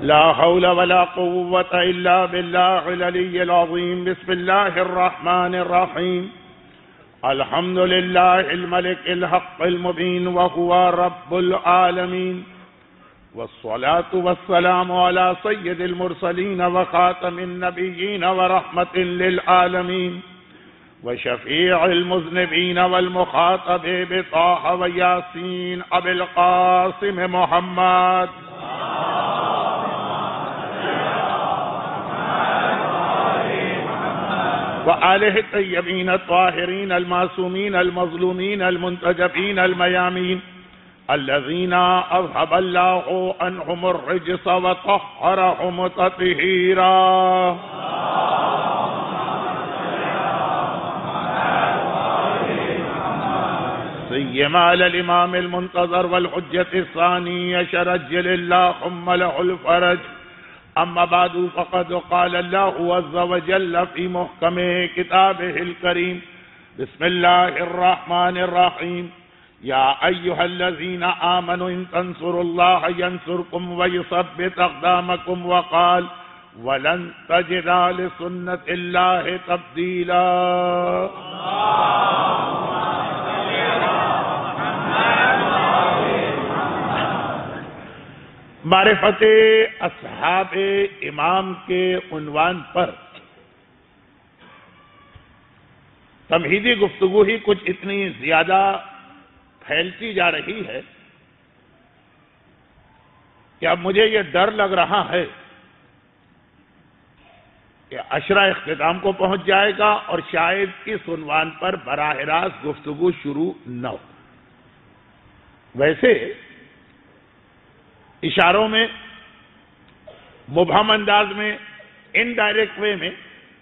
لا حول ولا قوة إلا بالله العلي العظيم. بسم الله الرحمن الرحيم. الحمد لله الملك الحق المبين وهو رب العالمين، والصلاة والسلام على سيد المرسلين وخاتم النبيين ورحمة للعالمين وشفيع المذنبين والمخاطب بطه وياسين أبي القاسم محمد وآله الطيبين الطاهرين المعصومين المظلومين المنتجبين الميامين الذين أذهب الله عنهم الرجس وطهرهم تطهيرا. سيما على الإمام المنتظر والحجة الثاني شرجل اللهم له الفرج. أما بعد فقد قال الله عز وجل في محكم كتابه الكريم: بسم الله الرحمن الرحيم. يا أيها الذين آمنوا إن تنصروا الله ينصركم ويثبت أقدامكم. وقال: ولن تجد لسنة الله تبديلا. معرفت اصحاب امام کے عنوان پر تمہیدی گفتگو ہی کچھ اتنی زیادہ پھیلتی جا رہی ہے کہ اب مجھے یہ ڈر لگ رہا ہے کہ عشرہ اختتام کو پہنچ جائے گا اور شاید اس عنوان پر براہ راست گفتگو شروع نہ ہو. ویسے اشاروں میں، مبہم انداز میں، انڈائریکٹ وے میں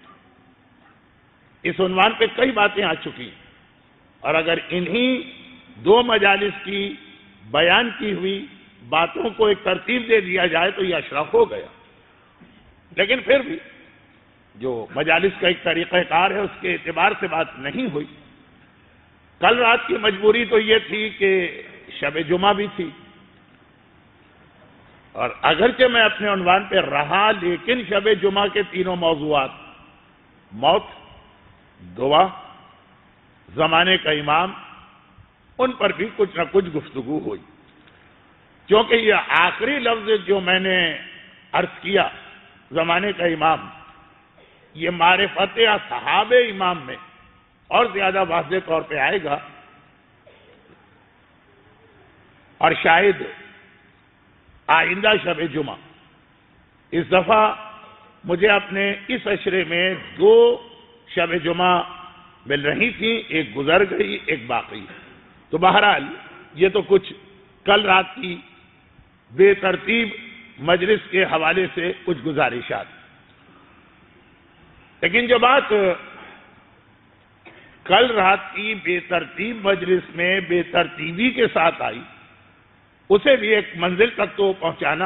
اس عنوان پہ کئی باتیں آ چکی ہیں، اور اگر انہی دو مجالس کی بیان کی ہوئی باتوں کو ایک ترتیب دے دیا جائے تو یہ اشرف ہو گیا. لیکن پھر بھی جو مجالس کا ایک طریقہ کار ہے اس کے اعتبار سے بات نہیں ہوئی. کل رات کی مجبوری تو یہ تھی کہ شب جمعہ بھی تھی، اور اگرچہ میں اپنے عنوان پہ رہا لیکن شب جمعہ کے تینوں موضوعات، موت، دعا، زمانے کا امام، ان پر بھی کچھ نہ کچھ گفتگو ہوئی. کیونکہ یہ آخری لفظ جو میں نے عرض کیا، زمانے کا امام، یہ معرفت اصحاب امام میں اور زیادہ واضح طور پہ آئے گا، اور شاید آئندہ شب جمعہ. اس دفعہ مجھے اپنے اس عشرے میں دو شب جمعہ مل رہی تھیں، ایک گزر گئی، ایک باقی. تو بہرحال یہ تو کچھ کل رات کی بے ترتیب مجلس کے حوالے سے کچھ گزارشات. لیکن جو بات کل رات کی بے ترتیب مجلس میں بے ترتیبی کے ساتھ آئی، اسے بھی ایک منزل تک تو پہنچانا،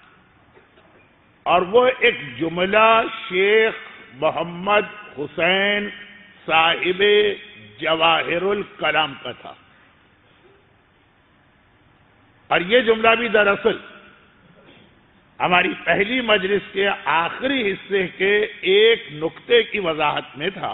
اور وہ ایک جملہ شیخ محمد حسین صاحب جواہر الکلام کا تھا. اور یہ جملہ بھی دراصل ہماری پہلی مجلس کے آخری حصے کے ایک نقطے کی وضاحت میں تھا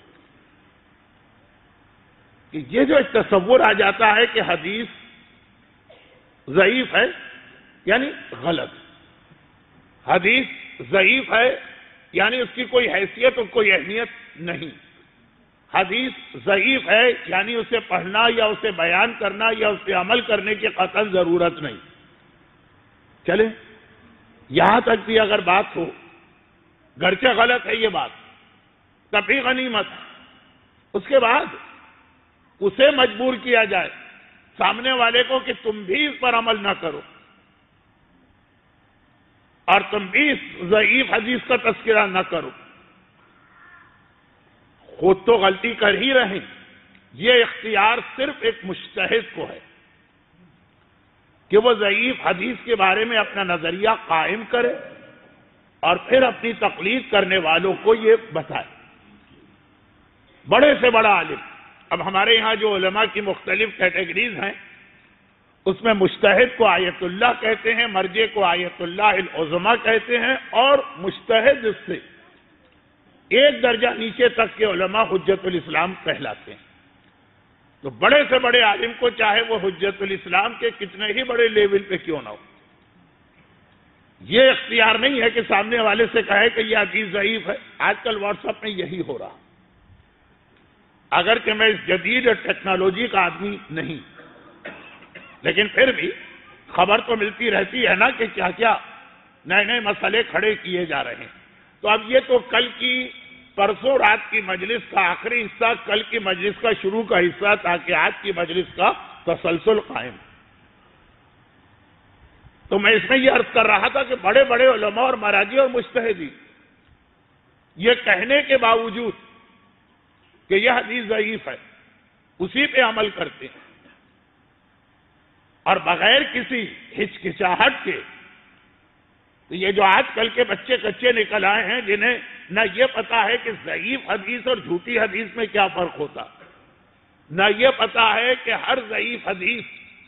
کہ یہ جو ایک تصور آ جاتا ہے کہ حدیث ضعیف ہے یعنی غلط، حدیث ضعیف ہے یعنی اس کی کوئی حیثیت اور کوئی اہمیت نہیں، حدیث ضعیف ہے یعنی اسے پڑھنا یا اسے بیان کرنا یا اس پہ عمل کرنے کی قطعاً ضرورت نہیں. چلے یہاں تک بھی اگر بات ہو، گرچہ غلط ہے یہ بات، تب بھی غنیمت. اس کے بعد اسے مجبور کیا جائے سامنے والے کو کہ تم بھی اس پر عمل نہ کرو، اور تم بھی اس ضعیف حدیث کا تذکرہ نہ کرو. خود تو غلطی کر ہی رہے، یہ اختیار صرف ایک مجتہد کو ہے کہ وہ ضعیف حدیث کے بارے میں اپنا نظریہ قائم کرے اور پھر اپنی تقلید کرنے والوں کو یہ بتائے. بڑے سے بڑا عالم، اب ہمارے یہاں جو علماء کی مختلف کیٹیگریز ہیں اس میں مجتہد کو آیت اللہ کہتے ہیں، مرجع کو آیت اللہ العظمیٰ کہتے ہیں، اور مجتہد سے ایک درجہ نیچے تک کے علماء حجت الاسلام کہلاتے ہیں۔ تو بڑے سے بڑے عالم کو چاہے وہ حجت الاسلام کے کتنے ہی بڑے لیول پہ کیوں نہ ہو، یہ اختیار نہیں ہے کہ سامنے والے سے کہے کہ یہ حدیث ضعیف ہے۔ آج کل واٹس ایپ میں یہی ہو رہا، اگرچہ میں اس جدید ٹیکنالوجی کا آدمی نہیں، لیکن پھر بھی خبر تو ملتی رہتی ہے نا کہ کیا کیا نئے نئے مسئلے کھڑے کیے جا رہے ہیں۔ تو اب یہ تو کل کی پرسوں رات کی مجلس کا آخری حصہ، کل کی مجلس کا شروع کا حصہ، تاکہ آج کی مجلس کا تسلسل قائم۔ تو میں اس میں یہ عرض کر رہا تھا کہ بڑے بڑے علماء اور مراجع اور مجتہدین یہ کہنے کے باوجود کہ یہ حدیث ضعیف ہے، اسی پہ عمل کرتے ہیں، اور بغیر کسی ہچکچاہٹ کے۔ تو یہ جو آج کل کے بچے کچے نکل آئے ہیں، جنہیں نہ یہ پتا ہے کہ ضعیف حدیث اور جھوٹی حدیث میں کیا فرق ہوتا، نہ یہ پتا ہے کہ ہر ضعیف حدیث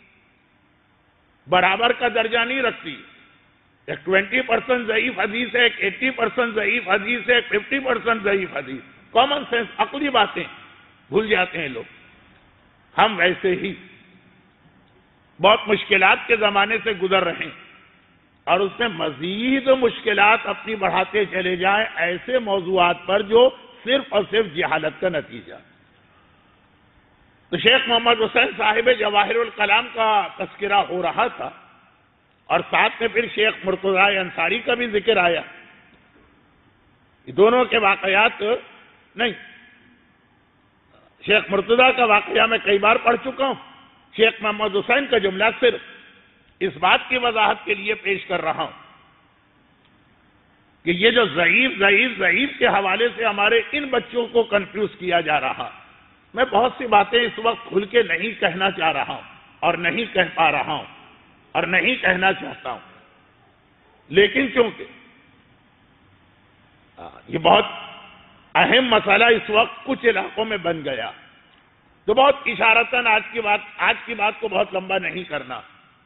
برابر کا درجہ نہیں رکھتی، ایک 20% ضعیف حدیث ہے، ایک 80% ضعیف حدیث ہے، ایک 50% ضعیف حدیث۔ کامن سینس، عقلی باتیں بھول جاتے ہیں لوگ۔ ہم ویسے ہی بہت مشکلات کے زمانے سے گزر رہے ہیں، اور اس میں مزید مشکلات اپنی بڑھاتے چلے جائیں ایسے موضوعات پر جو صرف اور صرف جہالت کا نتیجہ۔ تو شیخ محمد حسین صاحب جواہر الکلام کا تذکرہ ہو رہا تھا، اور ساتھ میں پھر شیخ مرتضی انصاری کا بھی ذکر آیا۔ یہ دونوں کے واقعات نہیں، شیخ مرتضی کا واقعہ میں کئی بار پڑھ چکا ہوں، شیخ محمد حسین کا جملہ صرف اس بات کی وضاحت کے لیے پیش کر رہا ہوں کہ یہ جو ضعیف کے حوالے سے ہمارے ان بچوں کو کنفیوز کیا جا رہا، میں بہت سی باتیں اس وقت کھل کے نہیں کہنا چاہ رہا ہوں، اور نہیں کہہ پا رہا ہوں، اور نہیں کہنا چاہتا ہوں، لیکن چونکہ یہ بہت اہم مسئلہ اس وقت کچھ علاقوں میں بن گیا، تو بہت اشارتاً آج کی بات کو بہت لمبا نہیں کرنا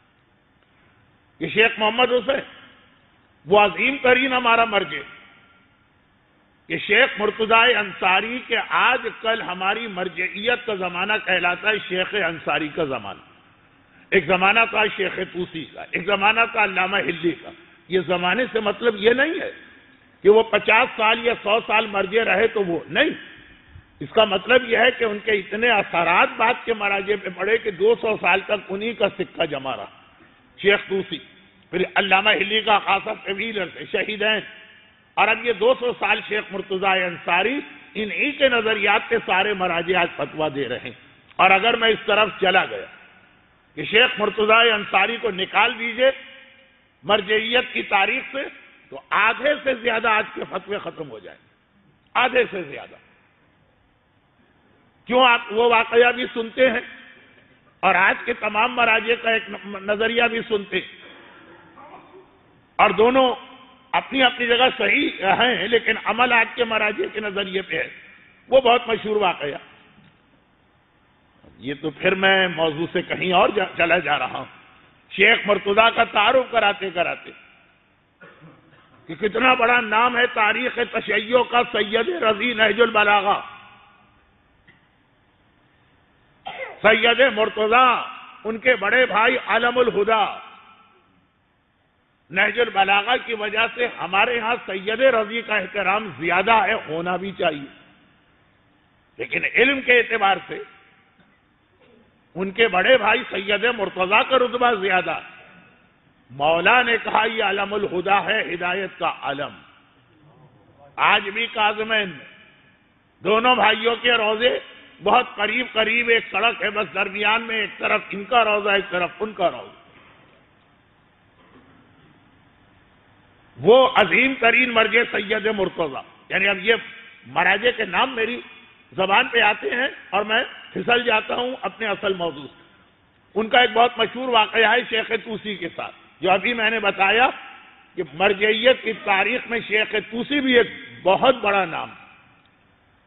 کہ شیخ محمد حسین وہ عظیم ترین ہمارا مرجع کہ شیخ مرتضی انصاری کے آج کل ہماری مرجعیت کا زمانہ کہلاتا ہے شیخ انصاری کا زمانہ۔ ایک زمانہ تھا شیخ طوسی کا، ایک زمانہ تھا علامہ ہلی کا۔ یہ زمانے سے مطلب یہ نہیں ہے کہ وہ 50 سال یا 100 سال مرجع رہے تو وہ نہیں، اس کا مطلب یہ ہے کہ ان کے اتنے اثرات بات کے مراجع پہ پڑے کہ 200 سال تک انہی کا سکہ جمع رہا۔ شیخ طوسی، پھر علامہ ہلی کا خاصہ طویل عرصے شہیدین، اور اب یہ 200 سال شیخ مرتضی انصاری، انہی کے نظریات پہ سارے مراجع آج فتویٰ دے رہے ہیں۔ اور اگر میں اس طرف چلا گیا کہ شیخ مرتضی انصاری کو نکال دیجئے مرجعیت کی تاریخ سے، تو آدھے سے زیادہ آج کے فتوے ختم ہو جائیں، آدھے سے زیادہ۔ کیوں؟ آپ وہ واقعہ بھی سنتے ہیں اور آج کے تمام مراجع کا ایک نظریہ بھی سنتے ہیں، اور دونوں اپنی اپنی جگہ صحیح ہیں، لیکن عمل آج کے مراجع کے نظریے پہ ہے۔ وہ بہت مشہور واقعہ۔ یہ تو پھر میں موضوع سے کہیں اور چلا جا رہا ہوں۔ شیخ مرتضی کا تعارف کراتے کراتے کہ کتنا بڑا نام ہے تاریخ تشیع کا سید رضی نہج البلاغہ، سید مرتضی، ان کے بڑے بھائی عالم الہدا۔ نہج البلاغہ کی وجہ سے ہمارے ہاں سید رضی کا احترام زیادہ ہے، ہونا بھی چاہیے، لیکن علم کے اعتبار سے ان کے بڑے بھائی سید مرتضی کا رتبہ زیادہ۔ مولا نے کہا یہ علم الہدا ہے، ہدایت کا علم۔ آج بھی کاظمین میں دونوں بھائیوں کے روزے بہت قریب قریب، ایک سڑک ہے بس درمیان میں، ایک طرف ان کا روزہ ایک طرف ان کا روزہ۔ وہ عظیم ترین مرجع سید مرتضی، یعنی اب یہ مراجع کے نام میری زبان پہ آتے ہیں اور میں پھسل جاتا ہوں اپنے اصل موضوع سے۔ ان کا ایک بہت مشہور واقعہ ہے شیخ طوسی کے ساتھ، جو ابھی میں نے بتایا کہ مرجعیت کی تاریخ میں شیخ طوسی بھی ایک بہت بڑا نام۔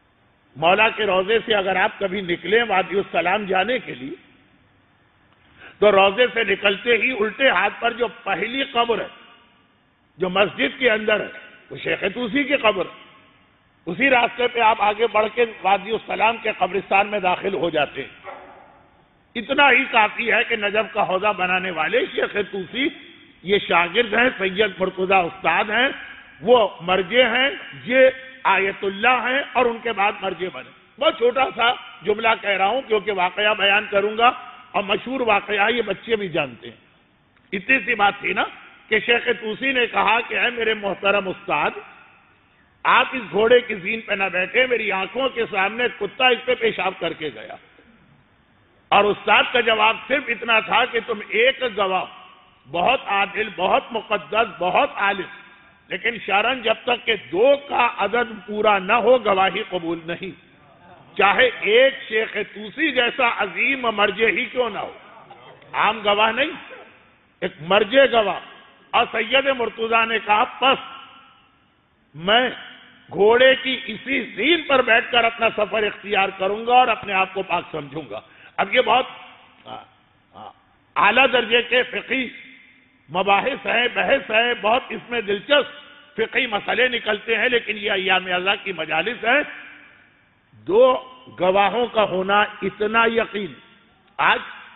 مولا کے روزے سے اگر آپ کبھی نکلیں وادی السلام جانے کے لیے، تو روضے سے نکلتے ہی الٹے ہاتھ پر جو پہلی قبر ہے جو مسجد کے اندر ہے وہ شیخ طوسی کی قبر ہے. اسی راستے پہ آپ آگے بڑھ کے وادی السلام کے قبرستان میں داخل ہو جاتے ہیں. اتنا ہی کافی ہے کہ نجف کا حوضہ بنانے والے شیخ طوسی یہ شاگرد ہیں, سید مرتضی استاد ہیں, وہ مرجع ہیں, یہ آیت اللہ ہیں اور ان کے بعد مرجع بنے. بہت چھوٹا سا جملہ کہہ رہا ہوں کیونکہ واقعہ بیان کروں گا اور مشہور واقعہ یہ بچے بھی جانتے ہیں. اتنی سی بات تھی نا کہ شیخ طوسی نے کہا کہ اے میرے محترم استاد, آپ اس گھوڑے کی زین پہ نہ بیٹھے, میری آنکھوں کے سامنے کتا اس پہ پیشاب کر کے گیا. اور استاد کا جواب صرف اتنا تھا کہ تم ایک گواہ, بہت عادل, بہت مقدس, بہت عالم, لیکن شرعاً جب تک کہ 2 کا عدد پورا نہ ہو گواہی قبول نہیں, چاہے ایک شیخ طوسی جیسا عظیم مرجع ہی کیوں نہ ہو. عام گواہ نہیں, ایک مرجع گواہ. اور سید مرتضیٰ نے کہا پس میں گھوڑے کی اسی زین پر بیٹھ کر اپنا سفر اختیار کروں گا اور اپنے آپ کو پاک سمجھوں گا. اب یہ بہت اعلیٰ درجے کے فقہی مباحث ہیں, بحث ہے, بہت اس میں دلچسپ فقہی مسئلے نکلتے ہیں, لیکن یہ ایام اللہ کی مجالس ہے. 2 گواہوں کا ہونا اتنا یقین. آج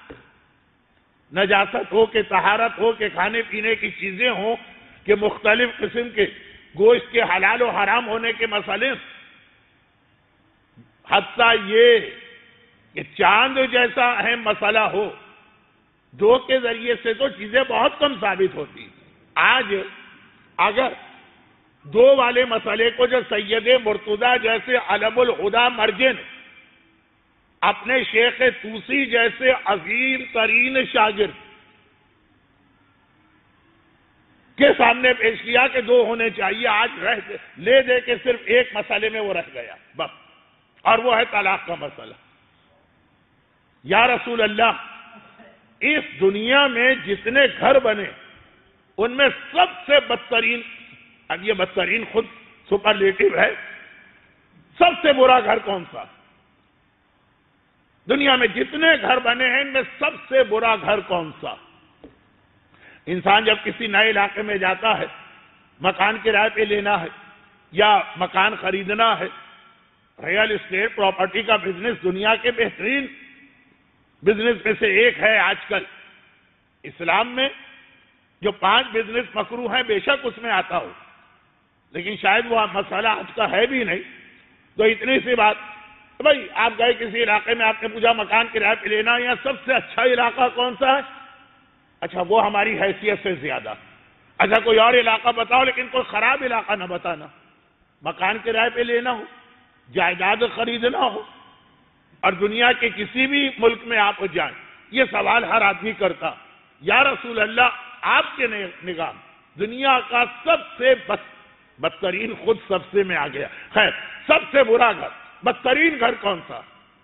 نجاست ہو کہ طہارت ہو کہ کھانے پینے کی چیزیں ہوں کہ مختلف قسم کے گوشت کے حلال و حرام ہونے کے مسئلے, حتیٰ یہ کہ چاند جیسا اہم مسئلہ ہو, 2 کے ذریعے سے تو چیزیں بہت کم ثابت ہوتی. آج اگر 2 والے مسئلے کو جو سید مرتضیٰ جیسے علم الہدیٰ مرجع نے اپنے شیخ طوسی جیسے عظیم ترین شاگرد کے سامنے پیش کیا کہ 2 ہونے چاہیے, آج لے دے کے صرف ایک مسئلے میں وہ رہ گیا بس, اور وہ ہے طلاق کا مسئلہ. یا رسول اللہ, اس دنیا میں جتنے گھر بنے ان میں سب سے بدترین, اب یہ بدترین خود سپرلیٹو ہے, سب سے برا گھر کون سا؟ دنیا میں جتنے گھر بنے ہیں ان میں سب سے برا گھر کون سا؟ انسان جب کسی نئے علاقے میں جاتا ہے, مکان کرائے پہ لینا ہے یا مکان خریدنا ہے, ریئل اسٹیٹ پراپرٹی کا بزنس دنیا کے بہترین بزنس میں سے ایک ہے. آج کل اسلام میں جو 5 بزنس مکروہ ہیں بے شک اس میں آتا ہو, لیکن شاید وہ مسئلہ آج کا ہے بھی نہیں. تو اتنی سی بات, بھائی آپ گئے کسی علاقے میں, آپ نے پوچھا مکان کرائے پہ لینا, یا سب سے اچھا علاقہ کون سا ہے؟ اچھا وہ ہماری حیثیت سے زیادہ. اچھا کوئی اور علاقہ بتاؤ, لیکن کوئی خراب علاقہ نہ بتانا. مکان کرائے پہ لینا ہو, جائیداد خریدنا ہو, اور دنیا کے کسی بھی ملک میں آپ جائیں, یہ سوال ہر آدمی کرتا, یا رسول اللہ آپ کے نگاہ دنیا کا سب سے بدترین, خود سب سے میں آ گیا, خیر سب سے برا گھر, بدترین گھر کون سا؟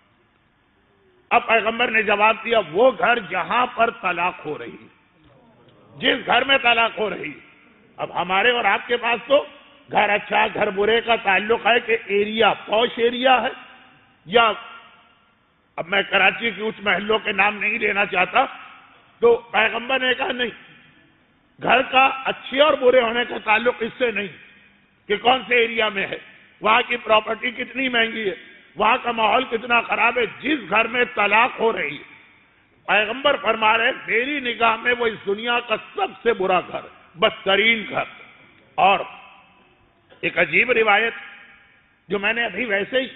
اب پیغمبر نے جواب دیا, وہ گھر جہاں پر طلاق ہو رہی, جس گھر میں طلاق ہو رہی. اب ہمارے اور آپ کے پاس تو گھر اچھا گھر برے کا تعلق ہے کہ ایریا پوش ایریا ہے, یا اب میں کراچی کے اونچ محلوں کے نام نہیں لینا چاہتا, تو پیغمبر نے کہا نہیں, گھر کا اچھے اور برے ہونے کا تعلق اس سے نہیں کہ کون سے ایریا میں ہے, وہاں کی پراپرٹی کتنی مہنگی ہے, وہاں کا ماحول کتنا خراب ہے. جس گھر میں طلاق ہو رہی ہے, پیغمبر فرما رہے میری نگاہ میں وہ اس دنیا کا سب سے برا گھر, بدترین گھر. اور ایک عجیب روایت جو میں نے ابھی ویسے ہی,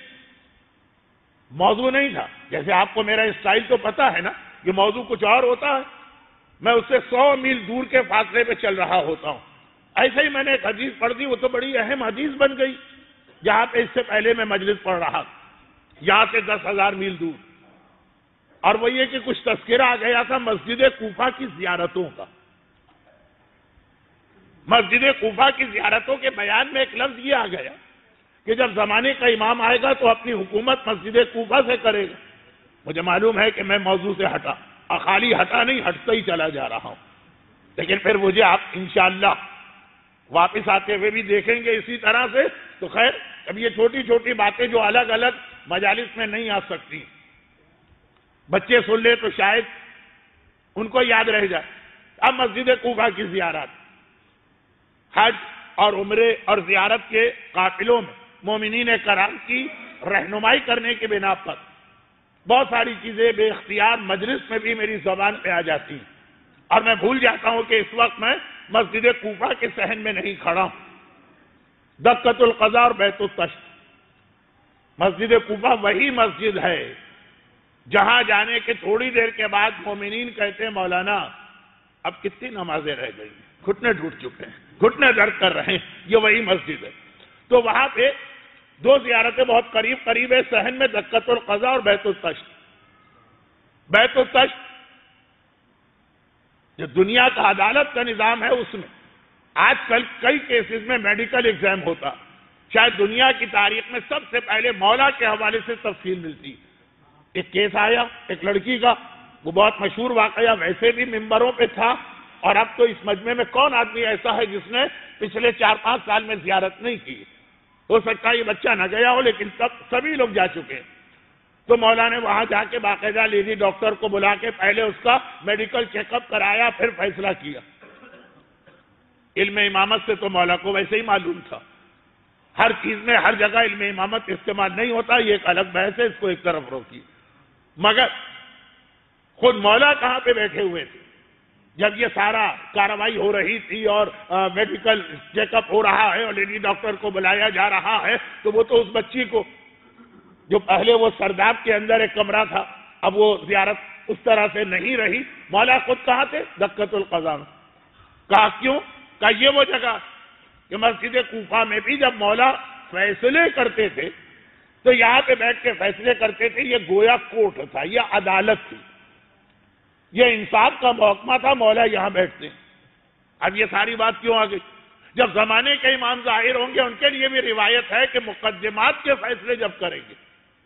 موضوع نہیں تھا, جیسے آپ کو میرا اسٹائل تو پتا ہے نا, یہ موضوع کچھ اور ہوتا ہے, میں اس سے 100 میل دور کے فاصلے پہ چل رہا ہوتا ہوں. ایسے ہی میں نے ایک حدیث پڑھ دی, وہ تو بڑی اہم حدیث بن گئی, جہاں پہ اس سے پہلے میں مجلس پڑھ رہا, یہاں سے 10,000 میل دور. اور وہ یہ کہ کچھ تذکرہ آ گیا تھا مسجد کوفہ کی زیارتوں کا. مسجد کوفہ کی زیارتوں کے بیان میں ایک لفظ یہ آ گیا کہ جب زمانے کا امام آئے گا تو اپنی حکومت مسجد کوفہ سے کرے گا. مجھے معلوم ہے کہ میں موضوع سے ہٹا, اور خالی ہٹا نہیں, ہٹتا ہی چلا جا رہا ہوں, لیکن پھر مجھے آپ انشاءاللہ واپس آتے ہوئے بھی دیکھیں گے اسی طرح سے. تو خیر, اب یہ چھوٹی چھوٹی باتیں جو الگ الگ مجالس میں نہیں آ سکتی, بچے سن لے تو شاید ان کو یاد رہ جائے. اب مسجد کوفہ کی زیارت، حج اور عمرے اور زیارت کے قافلوں میں مومنین کرام کی رہنمائی کرنے کی بنا پر بہت ساری چیزیں بے اختیار مجلس میں بھی میری زبان پہ آ جاتی ہیں، اور میں بھول جاتا ہوں کہ اس وقت میں مسجد کوفہ کے صحن میں نہیں کھڑا ہوں. دکۃ القضاء اور بیت التشت. مسجد کوفہ وہی مسجد ہے جہاں جانے کے تھوڑی دیر کے بعد مومنین کہتے ہیں مولانا اب کتنی نمازیں رہ گئی ہیں، گھٹنے ٹوٹ چکے ہیں، گھٹنے درد کر رہے ہیں. یہ وہی مسجد ہے. تو وہاں پہ دو زیارتیں بہت قریب قریب ہے صحن میں، دکۃ القضاء اور بیت التشت. بیت التشت جو دنیا کا عدالت کا نظام ہے، اس میں آج کل کئی کیسز میں میڈیکل ایگزام ہوتا. شاید دنیا کی تاریخ میں سب سے پہلے مولا کے حوالے سے تفصیل ملتی. ایک کیس آیا ایک لڑکی کا، وہ بہت مشہور واقعہ ویسے بھی ممبروں پہ تھا، اور اب تو اس مجمع میں کون آدمی ایسا ہے جس نے پچھلے 4-5 سال میں زیارت نہیں کی. ہو سکتا ہے یہ بچہ نہ گیا ہو، لیکن تب سبھی لوگ جا چکے ہیں. تو مولا نے وہاں جا کے باقاعدہ لیڈی ڈاکٹر کو بلا کے پہلے اس کا میڈیکل چیک اپ کرایا، پھر فیصلہ کیا. علم امامت سے تو مولا کو ویسے ہی معلوم تھا. ہر چیز میں ہر جگہ علم امامت استعمال نہیں ہوتا، یہ ایک الگ بحث ہے، اس کو ایک طرف روکی. مگر خود مولا کہاں پہ بیٹھے ہوئے تھے جب یہ سارا کارروائی ہو رہی تھی اور میڈیکل چیک اپ ہو رہا ہے اور لیڈی ڈاکٹر کو بلایا جا رہا ہے. تو وہ تو اس بچی کو جو پہلے وہ سرداب کے اندر ایک کمرہ تھا، اب وہ زیارت اس طرح سے نہیں رہی. مولا خود کہاں تھے؟ دکۃ القضاء. کہا کیوں؟ کہا یہ وہ جگہ کہ مسجد کوفہ میں بھی جب مولا فیصلے کرتے تھے تو یہاں پہ بیٹھ کے فیصلے کرتے تھے. یہ گویا کورٹ تھا، یہ عدالت تھی، یہ انصاف کا محکمہ تھا. مولا یہاں بیٹھتے. اب یہ ساری بات کیوں آ گئی؟ جب زمانے کے امام ظاہر ہوں گے ان کے لیے بھی روایت ہے کہ مقدمات کے فیصلے جب کریں گے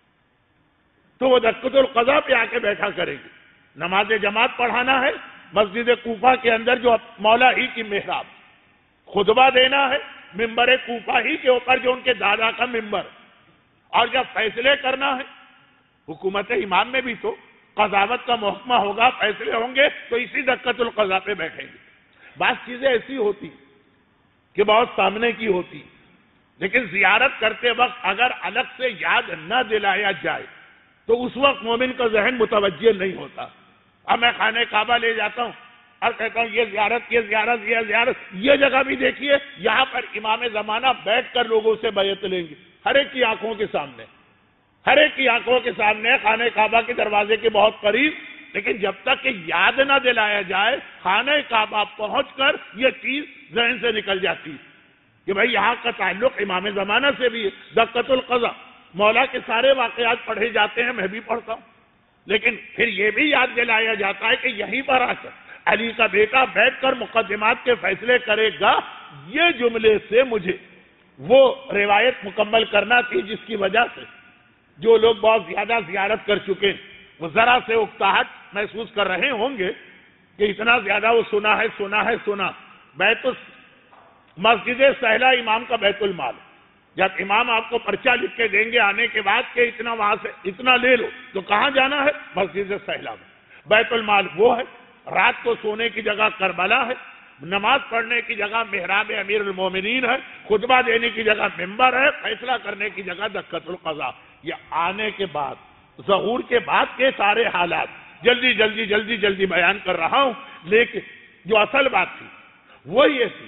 تو وہ دکۃ القضاء پہ آ کے بیٹھا کریں گے. نماز جماعت پڑھانا ہے مسجد کوفہ کے اندر جو مولا ہی کی محراب، خطبہ دینا ہے ممبر کوفہ ہی کے اوپر جو ان کے دادا کا ممبر، اور جب فیصلے کرنا ہے حکومت امام میں بھی تو قضاوت کا محکمہ ہوگا، فیصلے ہوں گے تو اسی دکۃ القضاء پہ بیٹھیں گے. بعض چیزیں ایسی ہوتی کہ بہت سامنے کی ہوتی، لیکن زیارت کرتے وقت اگر الگ سے یاد نہ دلایا جائے تو اس وقت مومن کا ذہن متوجہ نہیں ہوتا. اب میں خانہ کعبہ لے جاتا ہوں اور کہتا ہوں یہ زیارت یہ زیارت یہ زیارت، یہ جگہ بھی دیکھیے یہاں پر امام زمانہ بیٹھ کر لوگوں سے بیعت لیں گے، ہر ایک کی آنکھوں کے سامنے، ہر ایک کی آنکھوں کے سامنے خانہ کعبہ کے دروازے کے بہت قریب. لیکن جب تک کہ یاد نہ دلایا جائے خانہ کعبہ پہنچ کر یہ چیز ذہن سے نکل جاتی کہ بھائی یہاں کا تعلق امام زمانہ سے بھی ہے. دکۃ القضاء مولا کے سارے واقعات پڑھے جاتے ہیں، میں بھی پڑھتا ہوں، لیکن پھر یہ بھی یاد دلایا جاتا ہے کہ یہیں پر آ کر علی کا بیٹا بیٹھ کر مقدمات کے فیصلے کرے گا. یہ جملے سے مجھے وہ روایت مکمل کرنا تھی جس کی وجہ سے جو لوگ بہت زیادہ زیارت کر چکے وہ ذرا سے اکتاہٹ محسوس کر رہے ہوں گے کہ اتنا زیادہ وہ سنا. بیت مسجد سہلا امام کا بیت المال، جب امام آپ کو پرچہ لکھ کے دیں گے آنے کے بعد کہ اتنا وہاں سے اتنا لے لو تو کہاں جانا ہے؟ مسجد سہلا میں. بیت المال وہ ہے، رات کو سونے کی جگہ کربلا ہے، نماز پڑھنے کی جگہ محراب امیر المومنین ہے، خطبہ دینے کی جگہ ممبر ہے، فیصلہ کرنے کی جگہ دکۃ القضاء. یہ آنے کے بعد ظہور کے بعد کے سارے حالات جلدی بیان کر رہا ہوں. لیکن جو اصل بات تھی وہ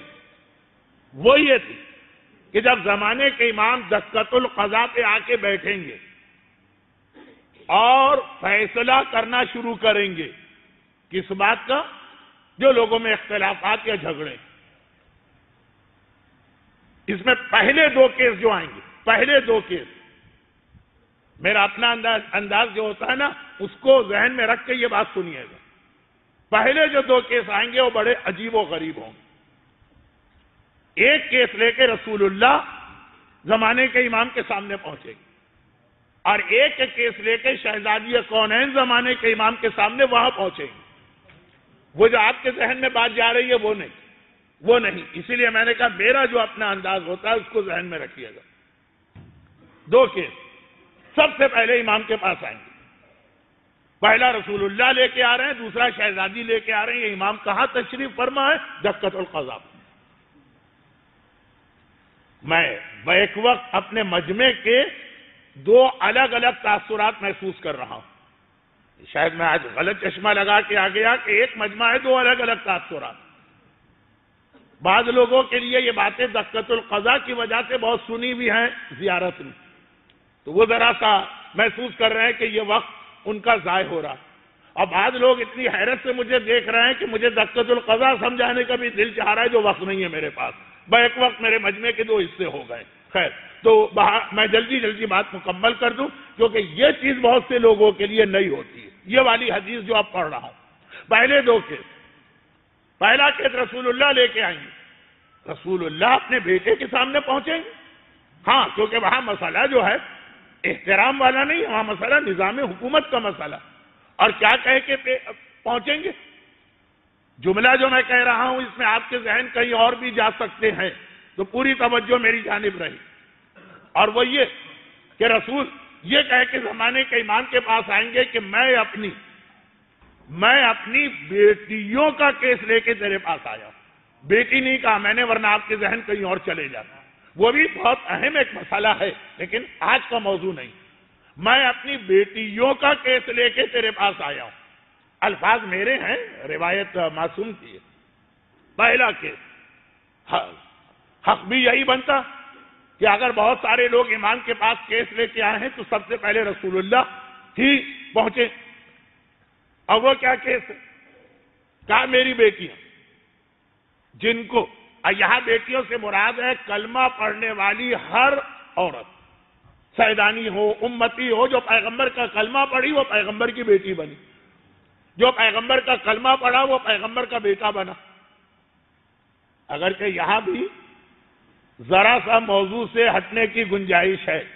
یہ تھی کہ جب زمانے کے امام دکۃ القضاء پہ آ کے بیٹھیں گے اور فیصلہ کرنا شروع کریں گے کس بات کا؟ جو لوگوں میں اختلافات یا جھگڑے. اس میں پہلے 2 کیس جو آئیں گے، پہلے 2 کیس، میرا اپنا انداز جو ہوتا ہے نا اس کو ذہن میں رکھ کے یہ بات سنیے گا. پہلے جو 2 کیس آئیں گے وہ بڑے عجیب و غریب ہوں گے. ایک کیس لے کے رسول اللہ زمانے کے امام کے سامنے پہنچے گی اور ایک کیس لے کے شہزادی کونین زمانے کے امام کے سامنے وہاں پہنچے گی. وہ جو آپ کے ذہن میں بات جا رہی ہے وہ نہیں. اسی لیے میں نے کہا میرا جو اپنا انداز ہوتا ہے اس کو ذہن میں رکھیے گا. 2 کیس سب سے پہلے امام کے پاس آئیں گے. پہلا رسول اللہ لے کے آ رہے ہیں، دوسرا شہزادی لے کے آ رہے ہیں. یہ امام کہاں تشریف فرما ہے؟ دکۃ القضا. میں بیک وقت اپنے مجمع کے دو الگ الگ تاثرات محسوس کر رہا ہوں. شاید میں آج غلط چشمہ لگا کے آ گیا کہ ایک مجمع ہے، دو الگ الگ تاثرات. بعض لوگوں کے لیے یہ باتیں دکۃ القضا کی وجہ سے بہت سنی بھی ہیں زیارت میں، تو وہ ذرا سا محسوس کر رہے ہیں کہ یہ وقت ان کا ضائع ہو رہا. اور بعض لوگ اتنی حیرت سے مجھے دیکھ رہے ہیں کہ مجھے دکۃ القضا سمجھانے کا بھی دل چاہ رہا ہے جو وقت نہیں ہے میرے پاس. بیک وقت میرے مجمع کے دو حصے ہو گئے. خیر، تو میں جلدی بات مکمل کر دوں، کیونکہ یہ چیز بہت سے لوگوں کے لیے نئی ہوتی ہے. یہ والی حدیث جو آپ پڑھ رہا ہوں، پہلے دو کیس. پہلا کیس رسول اللہ لے کے آئیں گے، رسول اللہ اپنے بیٹے کے سامنے پہنچیں گے. ہاں، کیونکہ وہاں مسئلہ جو ہے احترام والا نہیں، وہاں مسئلہ نظام حکومت کا مسئلہ. اور کیا کہہ کے پہنچیں گے؟ جملہ جو میں کہہ رہا ہوں اس میں آپ کے ذہن کہیں اور بھی جا سکتے ہیں، تو پوری توجہ میری جانب رہی. اور وہ یہ کہ رسول یہ کہہ کے زمانے کے امام کے پاس آئیں گے کہ میں اپنی بیٹیوں کا کیس لے کے تیرے پاس آیا ہوں. بیٹی نہیں کہا میں نے، ورنہ آپ کے ذہن کہیں اور چلے جاتا. وہ بھی بہت اہم ایک مسئلہ ہے، لیکن آج کا موضوع نہیں. میں اپنی بیٹیوں کا کیس لے کے تیرے پاس آیا ہوں. الفاظ میرے ہیں، روایت معصوم کی ہے. پہلا کیس، حق بھی یہی بنتا کہ اگر بہت سارے لوگ امام کے پاس کیس لے کے آئے ہیں تو سب سے پہلے رسول اللہ ہی پہنچے. اور وہ کیا کیس ہے؟ کہا میری بیٹیاں، جن کو یہاں بیٹیوں سے مراد ہے کلمہ پڑھنے والی ہر عورت، سیدانی ہو، امتی ہو، جو پیغمبر کا کلمہ پڑھی وہ پیغمبر کی بیٹی بنی، جو پیغمبر کا کلمہ پڑھا وہ پیغمبر کا بیٹا بنا. اگرچہ یہاں بھی ذرا سا موضوع سے ہٹنے کی گنجائش ہے،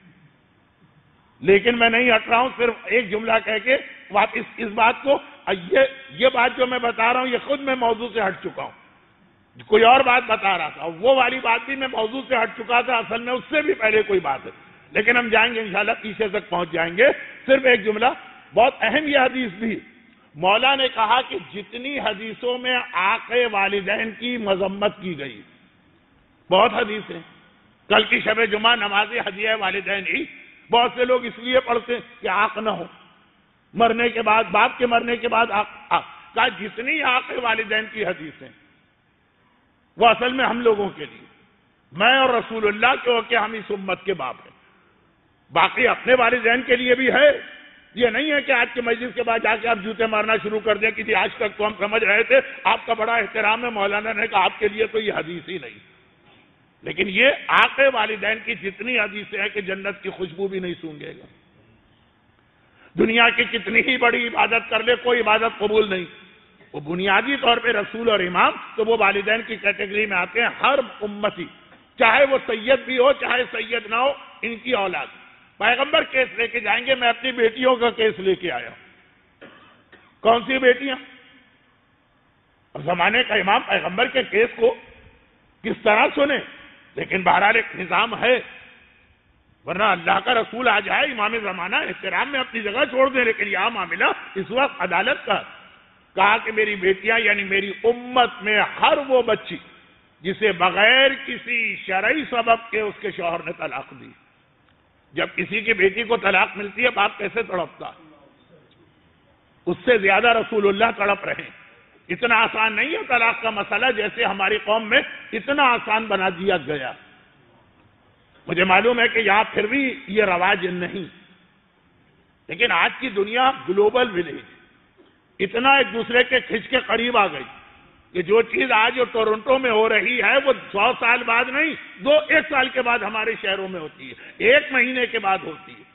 لیکن میں نہیں ہٹ رہا ہوں. صرف ایک جملہ کہہ کے واپس اس بات کو، یہ بات جو میں بتا رہا ہوں یہ خود میں موضوع سے ہٹ چکا ہوں. کوئی اور بات بتا رہا تھا، وہ والی بات بھی میں موضوع سے ہٹ چکا تھا، اصل میں اس سے بھی پہلے کوئی بات ہے، لیکن ہم جائیں گے انشاءاللہ، پیچھے تک پہنچ جائیں گے. صرف ایک جملہ، بہت اہم یہ حدیث بھی. مولا نے کہا کہ جتنی حدیثوں میں آق والدین کی مذمت کی گئی، بہت حدیث ہیں. کل کی شب جمعہ نماز ہدیہ والدین ہی بہت سے لوگ اس لیے پڑھتے ہیں کہ آق نہ ہو، مرنے کے بعد، باپ کے مرنے کے بعد آق. کہا جتنی آق والدین کی حدیثیں وہ اصل میں ہم لوگوں کے لیے، میں اور رسول اللہ کیونکہ ہم اس امت کے باپ ہیں. باقی اپنے والدین کے لیے بھی ہے. یہ نہیں ہے کہ آج کے مجلس کے بعد جا کے آپ جوتے مارنا شروع کر دیں کہ جی آج تک تو ہم سمجھ رہے تھے آپ کا بڑا احترام ہے، مولانا نے کہا آپ کے لیے تو یہ حدیث ہی نہیں. لیکن یہ آق والدین کی جتنی حدیثیں ہیں کہ جنت کی خوشبو بھی نہیں سونگے گا. دنیا کی کتنی ہی بڑی عبادت کر لے، کوئی عبادت قبول نہیں. وہ بنیادی طور پہ رسول اور امام تو وہ والدین کی کیٹیگری میں آتے ہیں. ہر امتی، چاہے وہ سید بھی ہو چاہے سید نہ ہو، ان کی اولاد. پیغمبر کیس لے کے جائیں گے، میں اپنی بیٹیوں کا کیس لے کے آیا ہوں. کون سی بیٹیاں؟ زمانے کا امام پیغمبر کے کیس کو کس طرح سنے؟ لیکن بہرحال ایک نظام ہے، ورنہ اللہ کا رسول آ جائے امام زمانہ احترام میں اپنی جگہ چھوڑ دیں. لیکن یہ معاملہ اس وقت عدالت کا. کہا کہ میری بیٹیاں یعنی میری امت میں ہر وہ بچی جسے بغیر کسی شرعی سبب کے اس کے شوہر نے طلاق دی. جب کسی کی بیٹی کو طلاق ملتی ہے باپ کیسے تڑپتا، اس سے زیادہ رسول اللہ تڑپ رہے ہیں. اتنا آسان نہیں ہے طلاق کا مسئلہ جیسے ہماری قوم میں اتنا آسان بنا دیا گیا. مجھے معلوم ہے کہ یہاں پھر بھی یہ رواج نہیں، لیکن آج کی دنیا گلوبل ولیج، اتنا ایک دوسرے کے کھچ کے قریب آ گئی کہ جو چیز آج ٹورنٹو میں ہو رہی ہے وہ 100 سال بعد نہیں، 1 سال کے بعد ہمارے شہروں میں ہوتی ہے، 1 مہینے کے بعد ہوتی ہے.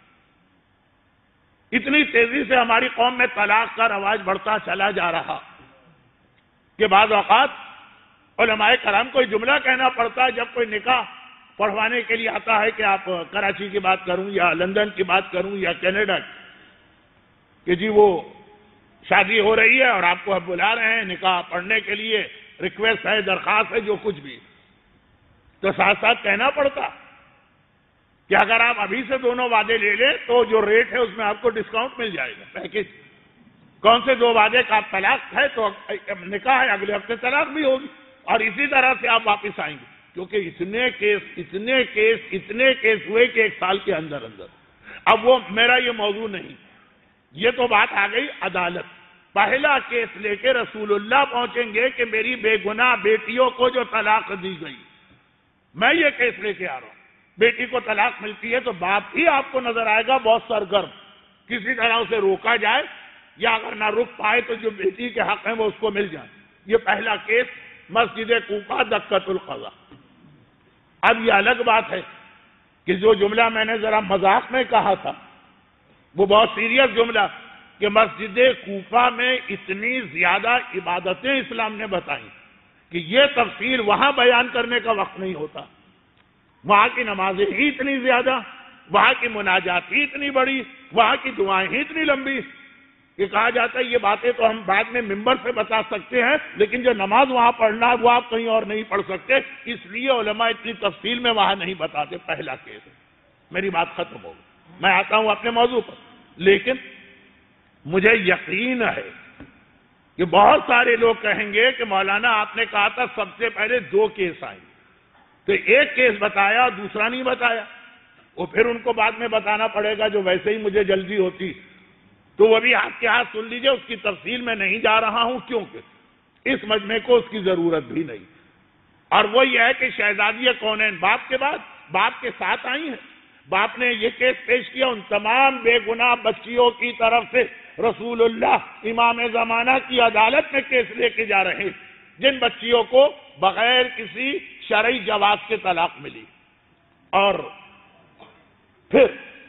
اتنی تیزی سے ہماری قوم میں طلاق کا رواج بڑھتا چلا جا رہا کہ بعض اوقات علماء کرام کو جملہ کہنا پڑتا ہے جب کوئی نکاح پڑھوانے کے لیے آتا ہے کہ آپ کراچی کی بات کروں یا لندن کی بات کروں یا کینیڈا کہ جی وہ شادی ہو رہی ہے اور آپ کو اب بلا رہے ہیں نکاح پڑھنے کے لیے، ریکویسٹ ہے، درخواست ہے، جو کچھ بھی. تو ساتھ ساتھ کہنا پڑتا کہ اگر آپ ابھی سے دونوں وعدے لے لیں تو جو ریٹ ہے اس میں آپ کو ڈسکاؤنٹ مل جائے گا، پیکج. کون سے 2 وعدے کا طلاق ہے تو نکاح ہے، اگلے ہفتے طلاق بھی ہوگی، اور اسی طرح سے آپ واپس آئیں گے، کیونکہ اتنے کیس ہوئے کہ 1 سال کے اندر اندر۔ اب وہ میرا یہ موضوع نہیں، یہ تو بات آ گئی عدالت۔ پہلا کیس لے کے رسول اللہ پہنچیں گے کہ میری بے گناہ بیٹیوں کو جو طلاق دی گئی، میں یہ کیس لے کے آ رہا ہوں۔ بیٹی کو طلاق ملتی ہے تو باپ ہی آپ کو نظر آئے گا بہت سرگرم، کسی طرح اسے روکا جائے، یا اگر نہ رک پائے تو جو بیٹی کے حق ہیں وہ اس کو مل جائیں۔ یہ پہلا کیس مسجد کوفہ دقت القضا۔ اب یہ الگ بات ہے کہ جو جملہ میں نے ذرا مذاق میں کہا تھا وہ بہت سیریس جملہ، کہ مسجد کوفہ میں اتنی زیادہ عبادتیں اسلام نے بتائیں کہ یہ تفصیل وہاں بیان کرنے کا وقت نہیں ہوتا۔ وہاں کی نمازیں ہی اتنی زیادہ، وہاں کی مناجات ہی اتنی بڑی، وہاں کی دعائیں ہی اتنی لمبی کہ کہا جاتا ہے یہ باتیں تو ہم بعد میں ممبر سے بتا سکتے ہیں، لیکن جو نماز وہاں پڑھنا ہے وہ آپ کہیں اور نہیں پڑھ سکتے، اس لیے علماء اتنی تفصیل میں وہاں نہیں بتاتے۔ پہلا کیس، میری بات ختم ہو گئی، میں آتا ہوں اپنے موضوع پر۔ لیکن مجھے یقین ہے کہ بہت سارے لوگ کہیں گے کہ مولانا آپ نے کہا تھا سب سے پہلے 2 کیس آئیں، تو ایک کیس بتایا دوسرا نہیں بتایا، وہ پھر ان کو بعد میں بتانا پڑے گا جو ویسے ہی مجھے جلدی ہوتی، تو وہ بھی آپ کے ہاتھ سن لیجئے۔ اس کی تفصیل میں نہیں جا رہا ہوں کیونکہ اس مجمع کو اس کی ضرورت بھی نہیں، اور وہ یہ ہے کہ شہزادی کونین باپ کے بعد باپ کے ساتھ آئی ہیں۔ باپ نے یہ کیس پیش کیا ان تمام بے گناہ بچیوں کی طرف سے، رسول اللہ امام زمانہ کی عدالت میں کیس لے کے جا رہے ہیں، جن بچیوں کو بغیر کسی شرعی جواز کے طلاق ملی، اور پھر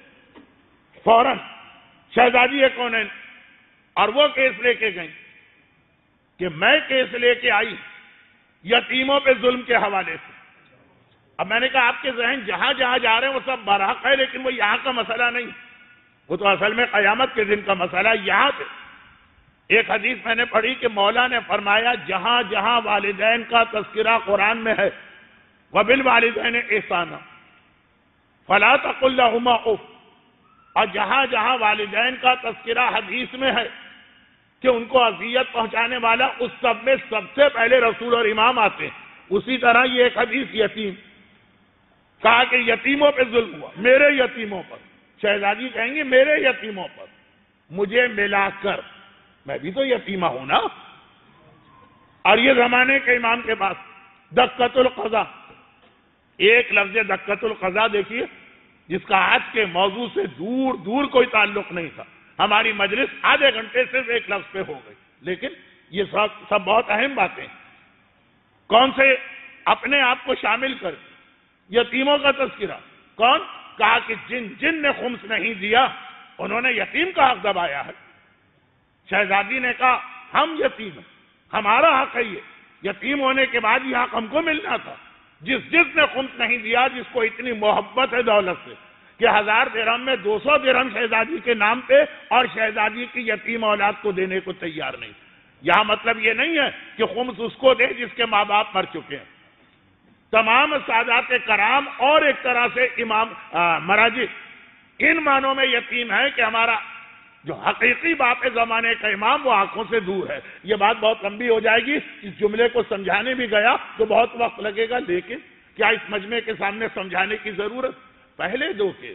فوراً شہزادی کونین اور وہ کیس لے کے گئیں کہ میں کیس لے کے آئی یتیموں پہ ظلم کے حوالے سے۔ اب میں نے کہا آپ کے ذہن جہاں جہاں جا رہے ہیں وہ سب برحق ہے، لیکن وہ یہاں کا مسئلہ نہیں، وہ تو اصل میں قیامت کے دن کا مسئلہ یہاں پہ۔ ایک حدیث میں نے پڑھی کہ مولا نے فرمایا جہاں جہاں والدین کا تذکرہ قرآن میں ہے، وَبِالْوَالِدَيْنِ إِحْسَانًا فَلَا تَقُل لَّهُمَا أُفٍّ، اور جہاں جہاں والدین کا تذکرہ حدیث میں ہے کہ ان کو اذیت پہنچانے والا، اس سب میں سب سے پہلے رسول اور امام آتے ہیں۔ اسی طرح یہ ایک حدیث یتیم، کہا کہ یتیموں پہ ظلم ہوا، میرے یتیموں پر، شہزادی کہیں گے میرے یتیموں پر، مجھے ملا کر، میں بھی تو یتیمہ ہوں نا۔ اور یہ زمانے کے امام کے پاس دقت القضا، ایک لفظ دقت القضا دیکھیے جس کا آج کے موضوع سے دور دور کوئی تعلق نہیں تھا۔ ہماری مجلس آدھے گھنٹے صرف ایک لفظ پہ ہو گئی، لیکن یہ سب بہت اہم باتیں۔ کون سے اپنے آپ کو شامل کر یتیموں کا تذکرہ، کون؟ کہا کہ جن نے خمس نہیں دیا انہوں نے یتیم کا حق دبایا ہے۔ شہزادی نے کہا ہم یتیم ہیں، ہمارا حق ہے، یہ یتیم ہونے کے بعد یہ حق ہم کو ملنا تھا۔ جس نے خمس نہیں دیا، جس کو اتنی محبت ہے دولت سے کہ 1000 درہم میں 200 درہم شہزادی کے نام پہ، اور شہزادی کی یتیم اولاد کو دینے کو تیار نہیں۔ یہاں مطلب یہ نہیں ہے کہ خمس اس کو دے جس کے ماں باپ مر چکے ہیں۔ تمام سادات کرام اور ایک طرح سے امام مراجع ان معنوں میں یتیم ہے کہ ہمارا جو حقیقی باپ زمانے کا امام وہ آنکھوں سے دور ہے۔ یہ بات بہت لمبی ہو جائے گی، اس جملے کو سمجھانے بھی گیا تو بہت وقت لگے گا، لیکن کیا اس مجمع کے سامنے سمجھانے کی ضرورت؟ پہلے 2 کیس،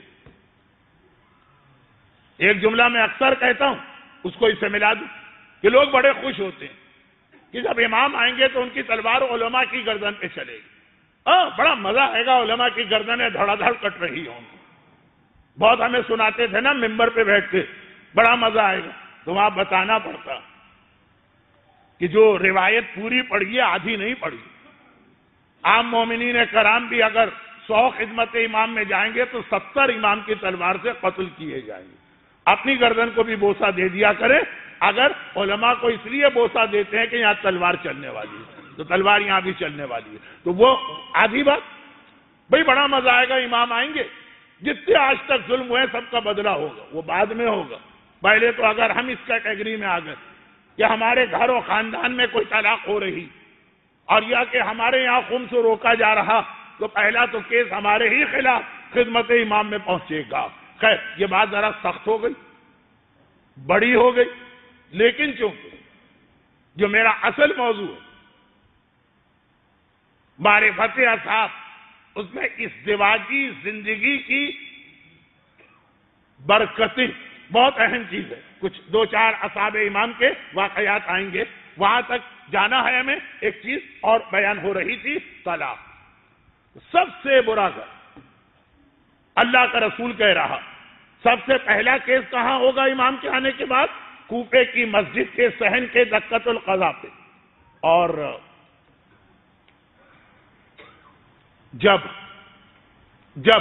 ایک جملہ میں اکثر کہتا ہوں اس کو اس سے ملا دوں کہ لوگ بڑے خوش ہوتے ہیں کہ جب امام آئیں گے تو ان کی تلوار علماء کی گردن پہ چلے گی۔ بڑا مزہ آئے گا، علماء کی گردنیں دھڑا دھڑ کٹ رہی ہوں۔ بہت ہمیں سناتے تھے نا ممبر پہ بیٹھ کے، بڑا مزہ آئے گا۔ تو وہاں بتانا پڑتا کہ جو روایت پوری پڑھی ہے آدھی نہیں پڑھی۔ عام مومنین کرام بھی اگر 100 خدمت امام میں جائیں گے تو 70 امام کی تلوار سے قتل کیے جائیں گے۔ اپنی گردن کو بھی بوسہ دے دیا کرے، اگر علماء کو اس لیے بوسہ دیتے ہیں کہ یہاں تلوار چلنے والی ہے تو تلوار یہاں بھی چلنے والی ہے، تو وہ آدھی بات۔ بھئی بڑا مزہ آئے گا، امام آئیں گے، جتنے آج تک ظلم ہوئے سب کا بدلہ ہوگا، وہ بعد میں ہوگا۔ پہلے تو اگر ہم اس کیٹیگری میں آ گئے کہ ہمارے گھر و خاندان میں کوئی طلاق ہو رہی اور یا کہ ہمارے یہاں خمس روکا جا رہا، تو پہلا تو کیس ہمارے ہی خلاف خدمت امام میں پہنچے گا۔ خیر یہ بات ذرا سخت ہو گئی، بڑی ہو گئی، لیکن چونکہ جو میرا اصل موضوع ہے معرفت اصحاب، اس میں ازدواجی زندگی کی برکتیں بہت اہم چیز ہے. کچھ دو چار اصحاب امام کے واقعات آئیں گے، وہاں تک جانا ہے ہمیں. ایک چیز اور بیان ہو رہی تھی، طلاق. سب سے برا گھر اللہ کا رسول کہہ رہا، سب سے پہلا کیس کہاں ہوگا امام کے آنے کے بعد؟ کوفے کی مسجد کے صحن کے دقت القضا پہ. اور جب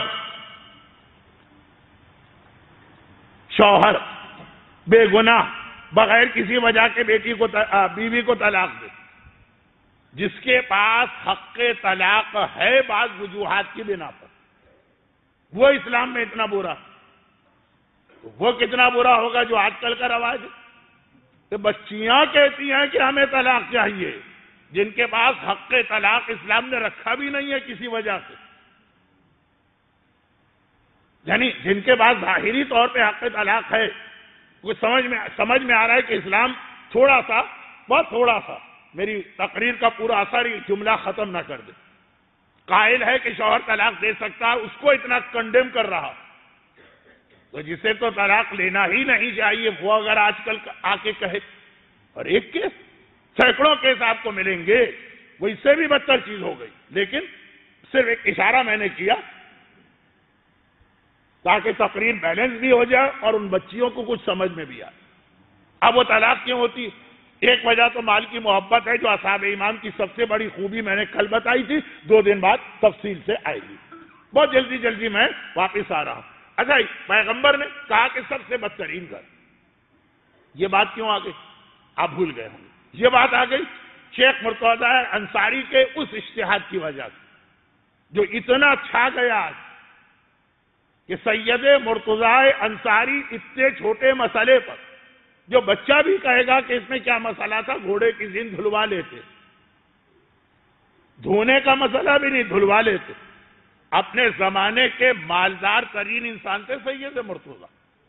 شوہر بے گناہ بغیر کسی وجہ کے بیوی کو طلاق دے، جس کے پاس حق طلاق ہے بعض وجوہات کی بنا پر، وہ اسلام میں اتنا برا، وہ کتنا برا ہوگا جو آج کل کا رواج ہے کہ بچیاں کہتی ہیں کہ ہمیں طلاق چاہیے، جن کے پاس حق طلاق اسلام نے رکھا بھی نہیں ہے کسی وجہ سے. یعنی جن کے پاس ظاہری طور پہ حق طلاق ہے، وہ سمجھ میں آ رہا ہے کہ اسلام تھوڑا سا، بہت تھوڑا سا، میری تقریر کا پورا اثر ہی جملہ ختم نہ کر دے، قائل ہے کہ شوہر طلاق دے سکتا ہے، اس کو اتنا کنڈیم کر رہا. تو جسے تو طلاق لینا ہی نہیں چاہیے، وہ اگر آج کل آ کے کہے، اور ایک کیس، سینکڑوں کیس آپ کو ملیں گے، وہ اس سے بھی بدتر چیز ہو گئی. لیکن صرف ایک اشارہ میں نے کیا تاکہ تقریر بیلنس بھی ہو جائے اور ان بچیوں کو کچھ سمجھ میں بھی آئے. اب وہ طلاق کیوں ہوتی؟ ایک وجہ تو مال کی محبت ہے، جو اصحاب امام کی سب سے بڑی خوبی میں نے کل بتائی تھی، 2 دن بعد تفصیل سے آئے گی. بہت جلدی میں واپس آ رہا ہوں. اچھا، پیغمبر نے کہا کہ سب سے بدترین گھر، یہ بات کیوں آ گئی؟ آپ بھول گئے ہوں. یہ بات آ گئی شیخ مرتضی انصاری کے اس اجتہاد کی وجہ سے، جو اتنا چھا گیا کہ سید مرتضی انصاری اتنے چھوٹے مسئلے پر، جو بچہ بھی کہے گا کہ اس میں کیا مسئلہ تھا، گھوڑے کی زین دھلوا لیتے، دھونے کا مسئلہ بھی نہیں، دھلوا لیتے. اپنے زمانے کے مالدار ترین انسان تھے سید مرتضی،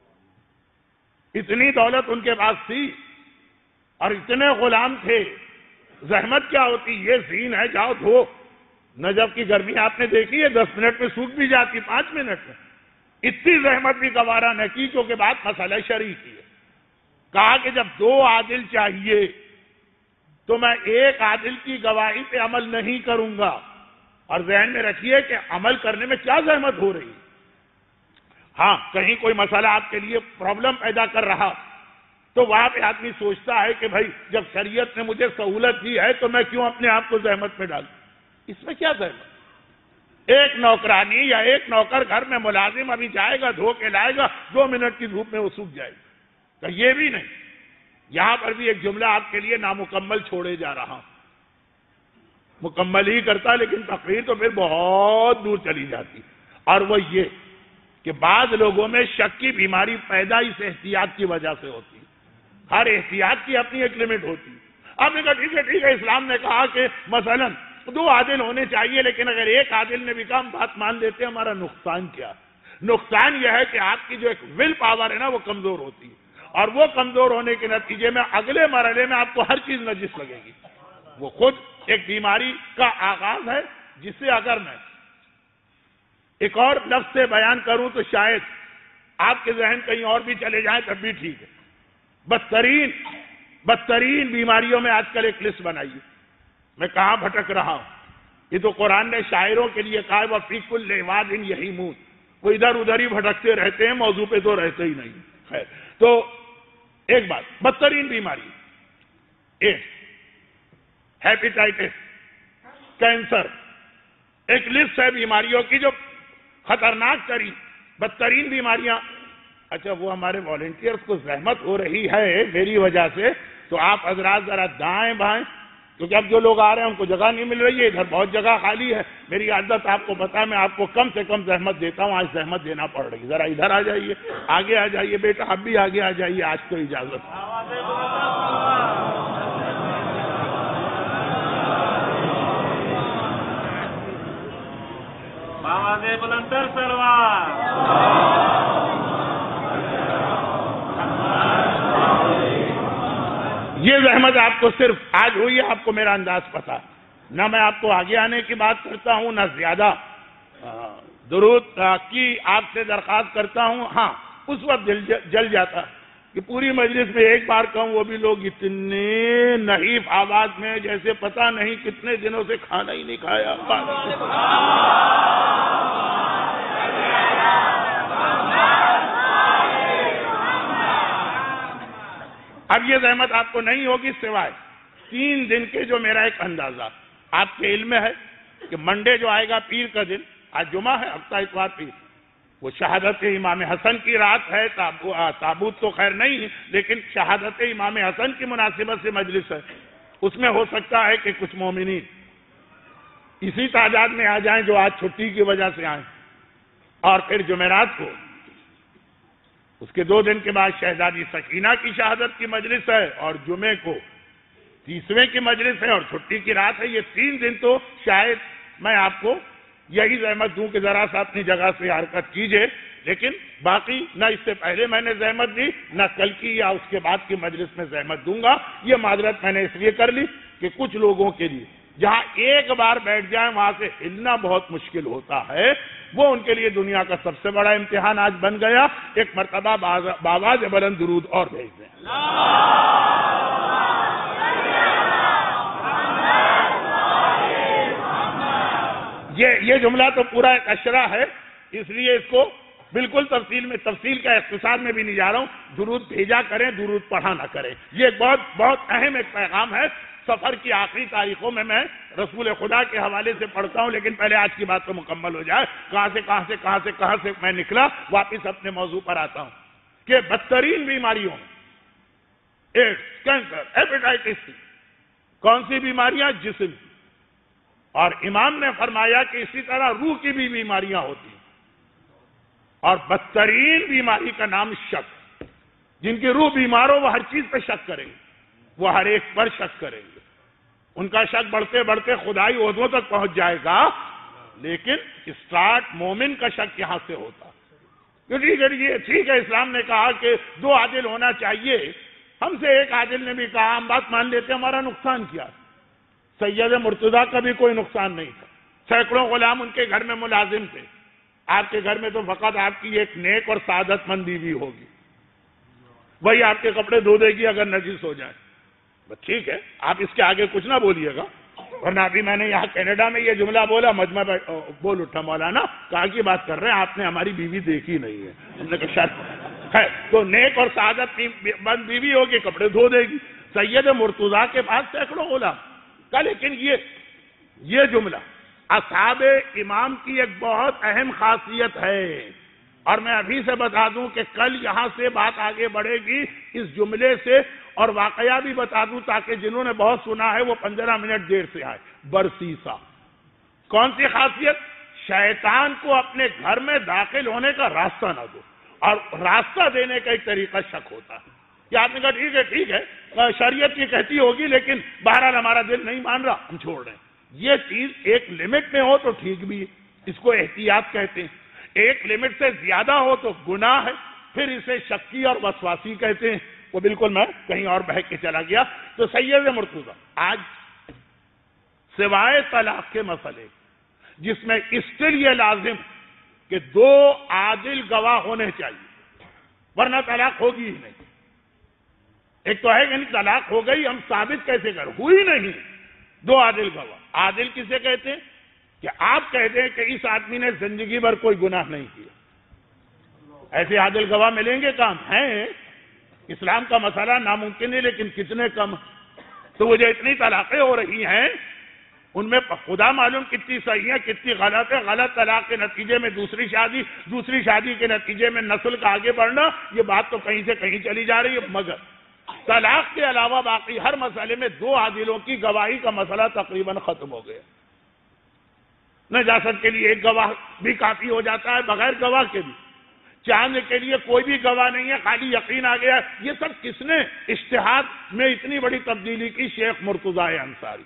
اتنی دولت ان کے پاس تھی اور اتنے غلام تھے. زحمت کیا ہوتی؟ یہ زین ہے، جاؤ دھو. نجف کی گرمی آپ نے دیکھی ہے، 10 منٹ میں سوکھ بھی جاتی، 5 منٹ میں. اتنی زحمت بھی گوارا نہ کی، کیونکہ بات مسئلہ شرعی کی ہے. کہا کہ جب 2 عادل چاہیے تو میں ایک عادل کی گواہی پہ عمل نہیں کروں گا. اور ذہن میں رکھیے کہ عمل کرنے میں کیا زحمت ہو رہی. ہاں، کہیں کوئی مسئلہ آپ کے لیے پرابلم پیدا کر رہا تو وہاں پہ آدمی سوچتا ہے کہ بھائی جب شریعت نے مجھے سہولت دی ہے تو میں کیوں اپنے آپ کو زحمت میں ڈالوں. اس میں کیا زحمت؟ ایک نوکرانی یا ایک نوکر گھر میں ملازم ابھی جائے گا، دھو کے لائے گا، 2 منٹ کی دھوپ میں وہ سوکھ جائے گا. تو یہ بھی نہیں. یہاں پر بھی ایک جملہ آپ کے لیے نامکمل چھوڑے جا رہا ہوں. مکمل ہی کرتا، لیکن تقریر تو پھر بہت دور چلی جاتی. اور وہ یہ کہ بعض لوگوں میں شک کی بیماری پیدا اس احتیاط کی وجہ سے ہوتی. ہر احتیاط کی اپنی ایک لمٹ ہوتی. آپ نے کہا ٹھیک ہے، اسلام نے کہا کہ مثلا 2 عادل ہونے چاہیے، لیکن اگر ایک عادل نے بھی کہا ہم بات مان لیتے ہیں، ہمارا نقصان کیا؟ نقصان یہ ہے کہ آپ کی جو ایک ول پاور ہے نا، وہ کمزور ہوتی ہے، اور وہ کمزور ہونے کے نتیجے میں اگلے مرحلے میں آپ کو ہر چیز نجس لگے گی. وہ خود ایک بیماری کا آغاز ہے، جس سے اگر میں ایک اور لفظ سے بیان کروں تو شاید آپ کے ذہن کہیں اور بھی چلے جائیں، تب بھی ٹھیک ہے. بدترین بیماریوں میں آج کل ایک لسٹ بنائیے. میں کہاں بھٹک رہا ہوں؟ یہ تو قرآن نے شاعروں کے لیے کہا ہے، وَفِي كُلِّ وَادٍ يَهِيمُونَ. وہ ادھر ادھر ہی بھٹکتے رہتے ہیں، موضوع پہ تو رہتے ہی نہیں. خیر، تو ایک بات، بدترین بیماری ایک ہیپیٹائٹس، کینسر، ایک لسٹ ہے بیماریوں کی جو خطرناک ترین بدترین بیماریاں. اچھا، وہ ہمارے والنٹیئرز کو زحمت ہو رہی ہے میری وجہ سے، تو آپ حضرات ذرا دائیں بائیں، کیونکہ اب جو لوگ آ رہے ہیں ان کو جگہ نہیں مل رہی ہے، ادھر بہت جگہ خالی ہے. میری عادت آپ کو پتا ہے، میں آپ کو کم سے کم زحمت دیتا ہوں، آج زحمت دینا پڑ رہی. ذرا ادھر آ جائیے، آگے آ جائیے بیٹا، اب بھی آگے آ جائیے، آج تو اجازت ہے. بلندر سلوار. یہ زحمت آپ کو صرف آج ہوئی ہے، آپ کو میرا انداز پتا، نہ میں آپ کو آگے آنے کی بات کرتا ہوں نہ زیادہ درود کی آپ سے درخواست کرتا ہوں. ہاں اس وقت جل جاتا کہ پوری مجلس میں ایک بار کہوں، وہ بھی لوگ اتنے نحیف آواز میں جیسے پتہ نہیں کتنے دنوں سے کھانا ہی نہیں کھایا. اب یہ زحمت آپ کو نہیں ہوگی سوائے 3 دن کے، جو میرا ایک اندازہ آپ کے علم میں ہے کہ منڈے جو آئے گا پیر کا دن، آج جمعہ ہے، ہفتہ اتوار پیر، وہ شہادت امام حسن کی رات ہے. تابوت تو خیر نہیں، لیکن شہادت امام حسن کی مناسبت سے مجلس ہے. اس میں ہو سکتا ہے کہ کچھ مومنین اسی تعداد میں آ جائیں جو آج چھٹی کی وجہ سے آئیں. اور پھر جمعرات کو، اس کے 2 دن کے بعد شہزادی سکینہ کی شہادت کی مجلس ہے، اور جمعے کو 30ویں کی مجلس ہے، اور چھٹی کی رات ہے. یہ 3 دن تو شاید میں آپ کو یہی زحمت دوں کہ ذرا سا اپنی جگہ سے حرکت کیجئے، لیکن باقی نہ اس سے پہلے میں نے زحمت دی، نہ کل کی یا اس کے بعد کی مجلس میں زحمت دوں گا. یہ معذرت میں نے اس لیے کر لی کہ کچھ لوگوں کے لیے جہاں ایک بار بیٹھ جائیں وہاں سے ہلنا بہت مشکل ہوتا ہے، وہ ان کے لیے دنیا کا سب سے بڑا امتحان آج بن گیا. ایک مرتبہ باواز بلند درود اور بھیج دیں. یہ جملہ تو پورا ایک اشرہ ہے، اس لیے اس کو بالکل تفصیل کا اختصار میں بھی نہیں جا رہا ہوں. درود بھیجا کریں، درود پڑھا نہ کریں. یہ بہت اہم ایک پیغام ہے. سفر کی آخری تاریخوں میں رسول خدا کے حوالے سے پڑھتا ہوں، لیکن پہلے آج کی بات تو مکمل ہو جائے. کہاں سے میں نکلا، واپس اپنے موضوع پر آتا ہوں کہ بدترین بیماریوں، ایڈز، کینسر، ہیپیٹائٹس سی، کون سی بیماریاں؟ جسم. اور امام نے فرمایا کہ اسی طرح روح کی بھی بیماریاں ہوتی ہیں، اور بدترین بیماری کا نام شک. جن کی روح بیمار ہو وہ ہر چیز پہ شک کریں گے، وہ ہر ایک پر شک کریں گے. ان کا شک بڑھتے بڑھتے خدائی عہدوں تک پہنچ جائے گا. لیکن اسٹارٹ مومن کا شک یہاں سے ہوتا. ٹھیک ہے، اسلام نے کہا کہ 2 عادل ہونا چاہیے. ہم سے ایک عادل نے بھی کہا، ہم بات مان لیتے، ہمارا نقصان کیا؟ سید مرتضیٰ کا بھی کوئی نقصان نہیں تھا. سینکڑوں غلام ان کے گھر میں ملازم تھے. آپ کے گھر میں تو فقط آپ کی ایک نیک اور سعادت مند بیوی ہوگی، وہی آپ کے کپڑے دھو دے گی اگر نجس ہو جائے. ٹھیک ہے، آپ اس کے آگے کچھ نہ بولیے گا. ورنہ ابھی میں نے یہاں کینیڈا میں یہ جملہ بولا، مجمع بول اٹھا مولانا کہا کی بات کر رہے ہیں، آپ نے ہماری بیوی دیکھی نہیں ہے. ہم نے کہا شاید ہے تو نیک اور سعادت مند بیوی ہوگی، کپڑے دھو دے گی. سید مرتضیٰ کے پاس سینکڑوں غلام کا، لیکن یہ جملہ اصحاب امام کی ایک بہت اہم خاصیت ہے. اور میں ابھی سے بتا دوں کہ کل یہاں سے بات آگے بڑھے گی اس جملے سے، اور واقعہ بھی بتا دوں تاکہ جنہوں نے بہت سنا ہے وہ 15 منٹ دیر سے آئے. برسیسا کون سی خاصیت؟ شیطان کو اپنے گھر میں داخل ہونے کا راستہ نہ دو. اور راستہ دینے کا ایک طریقہ شک ہوتا ہے کہ آپ نے کہا ٹھیک ہے شریعت یہ کہتی ہوگی، لیکن بہرحال ہمارا دل نہیں مان رہا، ہم چھوڑ رہے ہیں. یہ چیز ایک لمٹ میں ہو تو ٹھیک بھی ہے، اس کو احتیاط کہتے ہیں. ایک لمٹ سے زیادہ ہو تو گناہ ہے، پھر اسے شکی اور وسواسی کہتے ہیں. وہ بالکل میں کہیں اور بہک کے چلا گیا. تو سید مرتضیٰ آج سوائے طلاق کے مسئلے جس میں اسٹل یہ لازم کہ 2 عادل گواہ ہونے چاہیے ورنہ طلاق ہوگی ہی نہیں. ایک تو ہے کہ طلاق ہو گئی، ہم ثابت کیسے کر؟ ہوئی نہیں. 2 عادل گواہ. عادل کسے کہتے ہیں؟ کہ آپ کہتے ہیں کہ اس آدمی نے زندگی بھر کوئی گناہ نہیں کیا. ایسے عادل گواہ ملیں گے کام ہیں؟ اسلام کا مسئلہ ناممکن ہے، لیکن کتنے کم. تو وہ جو اتنی طلاقیں ہو رہی ہیں ان میں خدا معلوم کتنی صحیح ہے کتنی غلط ہے. غلط طلاق کے نتیجے میں دوسری شادی کے نتیجے میں نسل کا آگے بڑھنا، یہ بات تو کہیں سے کہیں چلی جا رہی ہے. مگر طلاق کے علاوہ باقی ہر مسئلے میں 2 عادلوں کی گواہی کا مسئلہ تقریباً ختم ہو گیا. نجاست کے لیے 1 گواہ بھی کافی ہو جاتا ہے، بغیر گواہ کے بھی. چاند کے لیے کوئی بھی گواہ نہیں ہے، خالی یقین آ گیا. یہ سب کس نے اجتہاد میں اتنی بڑی تبدیلی کی؟ شیخ مرتضیٰ انصاری.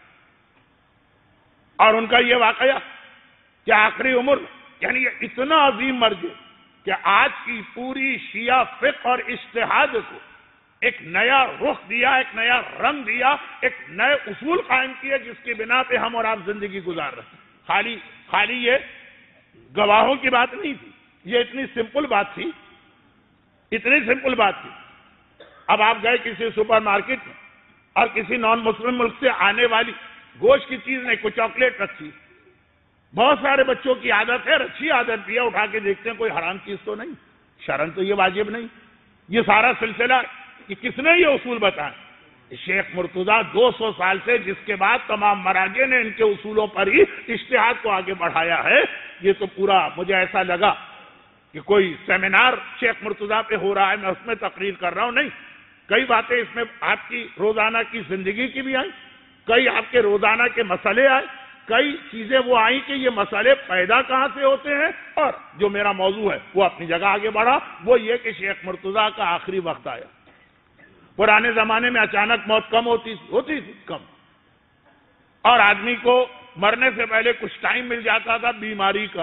اور ان کا یہ واقعہ کہ آخری عمر یعنی یہ اتنا عظیم مرج کہ آج کی پوری شیعہ فقہ اور اجتہاد کو ایک نیا رخ دیا، ایک نیا رنگ دیا، ایک نئے اصول قائم کیے جس کی بنا پہ ہم اور آپ زندگی گزار رہے ہیں۔ خالی یہ گواہوں کی بات نہیں تھی، یہ اتنی سمپل بات تھی، اتنی سمپل بات تھی۔ اب آپ گئے کسی سپر مارکیٹ میں اور کسی نان مسلم ملک سے آنے والی گوشت کی چیز نہیں، کوئی چاکلیٹ رکھی، بہت سارے بچوں کی عادت ہے، اچھی عادت بھی ہے، اٹھا کے دیکھتے ہیں کوئی حرام چیز تو نہیں، شرن تو یہ واجب نہیں۔ یہ سارا سلسلہ کہ کس نے یہ اصول بتائے؟ شیخ مرتضیٰ 200 سال سے، جس کے بعد تمام مراجع نے ان کے اصولوں پر ہی اجتہاد کو آگے بڑھایا ہے۔ یہ تو پورا مجھے ایسا لگا کہ کوئی سیمینار شیخ مرتضیٰ پہ ہو رہا ہے، میں اس میں تقریر کر رہا ہوں، نہیں، کئی باتیں اس میں آپ کی روزانہ کی زندگی کی بھی آئیں، کئی آپ کے روزانہ کے مسئلے آئے، کئی چیزیں وہ آئیں کہ یہ مسئلے پیدا کہاں سے ہوتے ہیں، اور جو میرا موضوع ہے وہ اپنی جگہ آگے بڑھا، وہ یہ کہ شیخ مرتضیٰ کا آخری وقت آیا۔ پرانے زمانے میں اچانک موت کم ہوتی تھی کم، اور آدمی کو مرنے سے پہلے کچھ ٹائم مل جاتا تھا بیماری کا،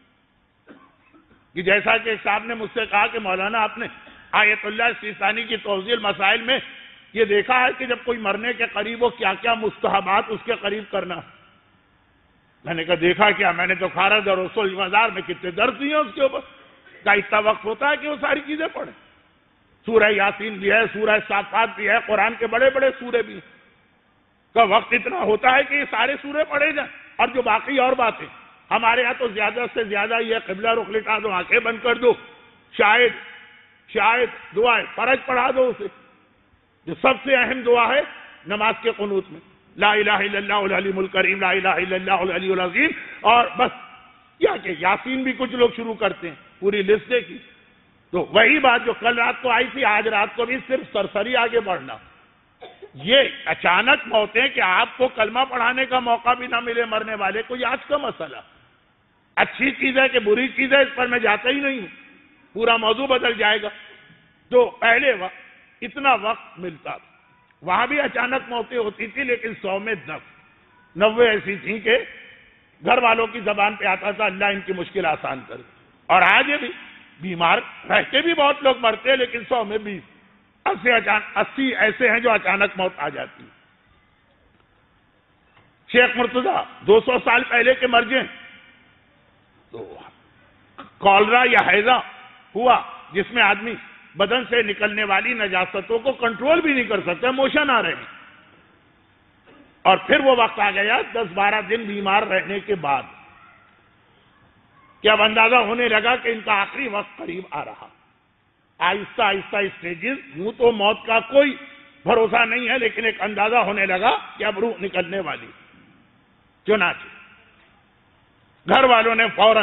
کہ جیسا کہ ایک صاحب نے مجھ سے کہا کہ مولانا آپ نے آیت اللہ سیستانی کی توضیح المسائل میں یہ دیکھا ہے کہ جب کوئی مرنے کے قریب ہو کیا کیا مستحبات اس کے قریب کرنا۔ میں نے کہا دیکھا کیا؟ میں نے تو خارج اور رسول بازار میں کتنے درس دیے اس کے اوپر، کا اتنا وقت ہوتا ہے کہ وہ ساری چیزیں پڑھیں۔ سورہ یاسین بھی ہے، سورہ صافات بھی ہے، قرآن کے بڑے بڑے سورے بھی ہیں، کا وقت اتنا ہوتا ہے کہ یہ سارے سورے پڑھے جائیں، اور جو باقی اور باتیں ہمارے ہاں تو زیادہ سے زیادہ یہ قبلہ رخ لٹا دو، آنکھیں بند کر دو، شاید دعائیں فرض پڑھا دو اسے، جو سب سے اہم دعا ہے نماز کے قنوت میں، لا الہ الا اللہ العلیم الکریم، لا الہ الا اللہ العلی العظیم، اور بس یا کہ یاسین بھی کچھ لوگ شروع کرتے ہیں، پوری لسٹ کی۔ تو وہی بات جو کل رات کو آئی تھی، آج رات کو بھی صرف سرسری آگے بڑھنا۔ یہ اچانک موتیں کہ آپ کو کلمہ پڑھانے کا موقع بھی نہ ملے مرنے والے کو، یہ آج کا مسئلہ۔ اچھی چیز ہے کہ بری چیز ہے، اس پر میں جاتا ہی نہیں ہوں، پورا موضوع بدل جائے گا۔ تو پہلے وقت اتنا وقت ملتا تھا، وہاں بھی اچانک موتیں ہوتی تھی، لیکن 100 میں 90 ایسی تھیں کہ گھر والوں کی زبان پہ آتا تھا اللہ ان کی مشکل آسان کرے۔ اور آج بھی بیمار رہ کے بھی بہت لوگ مرتے ہیں، لیکن 100 میں 20 80 ایسے ہیں جو اچانک موت آ جاتی ہے۔ شیخ مرتضیٰ 200 سال پہلے کے مر گئے، تو کالرا یا ہیضہ ہوا جس میں آدمی بدن سے نکلنے والی نجاستوں کو کنٹرول بھی نہیں کر سکتا، موشن آ رہے ہیں، اور پھر وہ وقت آ گیا 10-12 دن بیمار رہنے کے بعد کہ اب اندازہ ہونے لگا کہ ان کا آخری وقت قریب آ رہا۔ آہستہ آہستہ اسٹیجز، یوں تو موت کا کوئی بھروسہ نہیں ہے، لیکن ایک اندازہ ہونے لگا کہ اب روح نکلنے والی۔ چنانچہ گھر والوں نے فوراً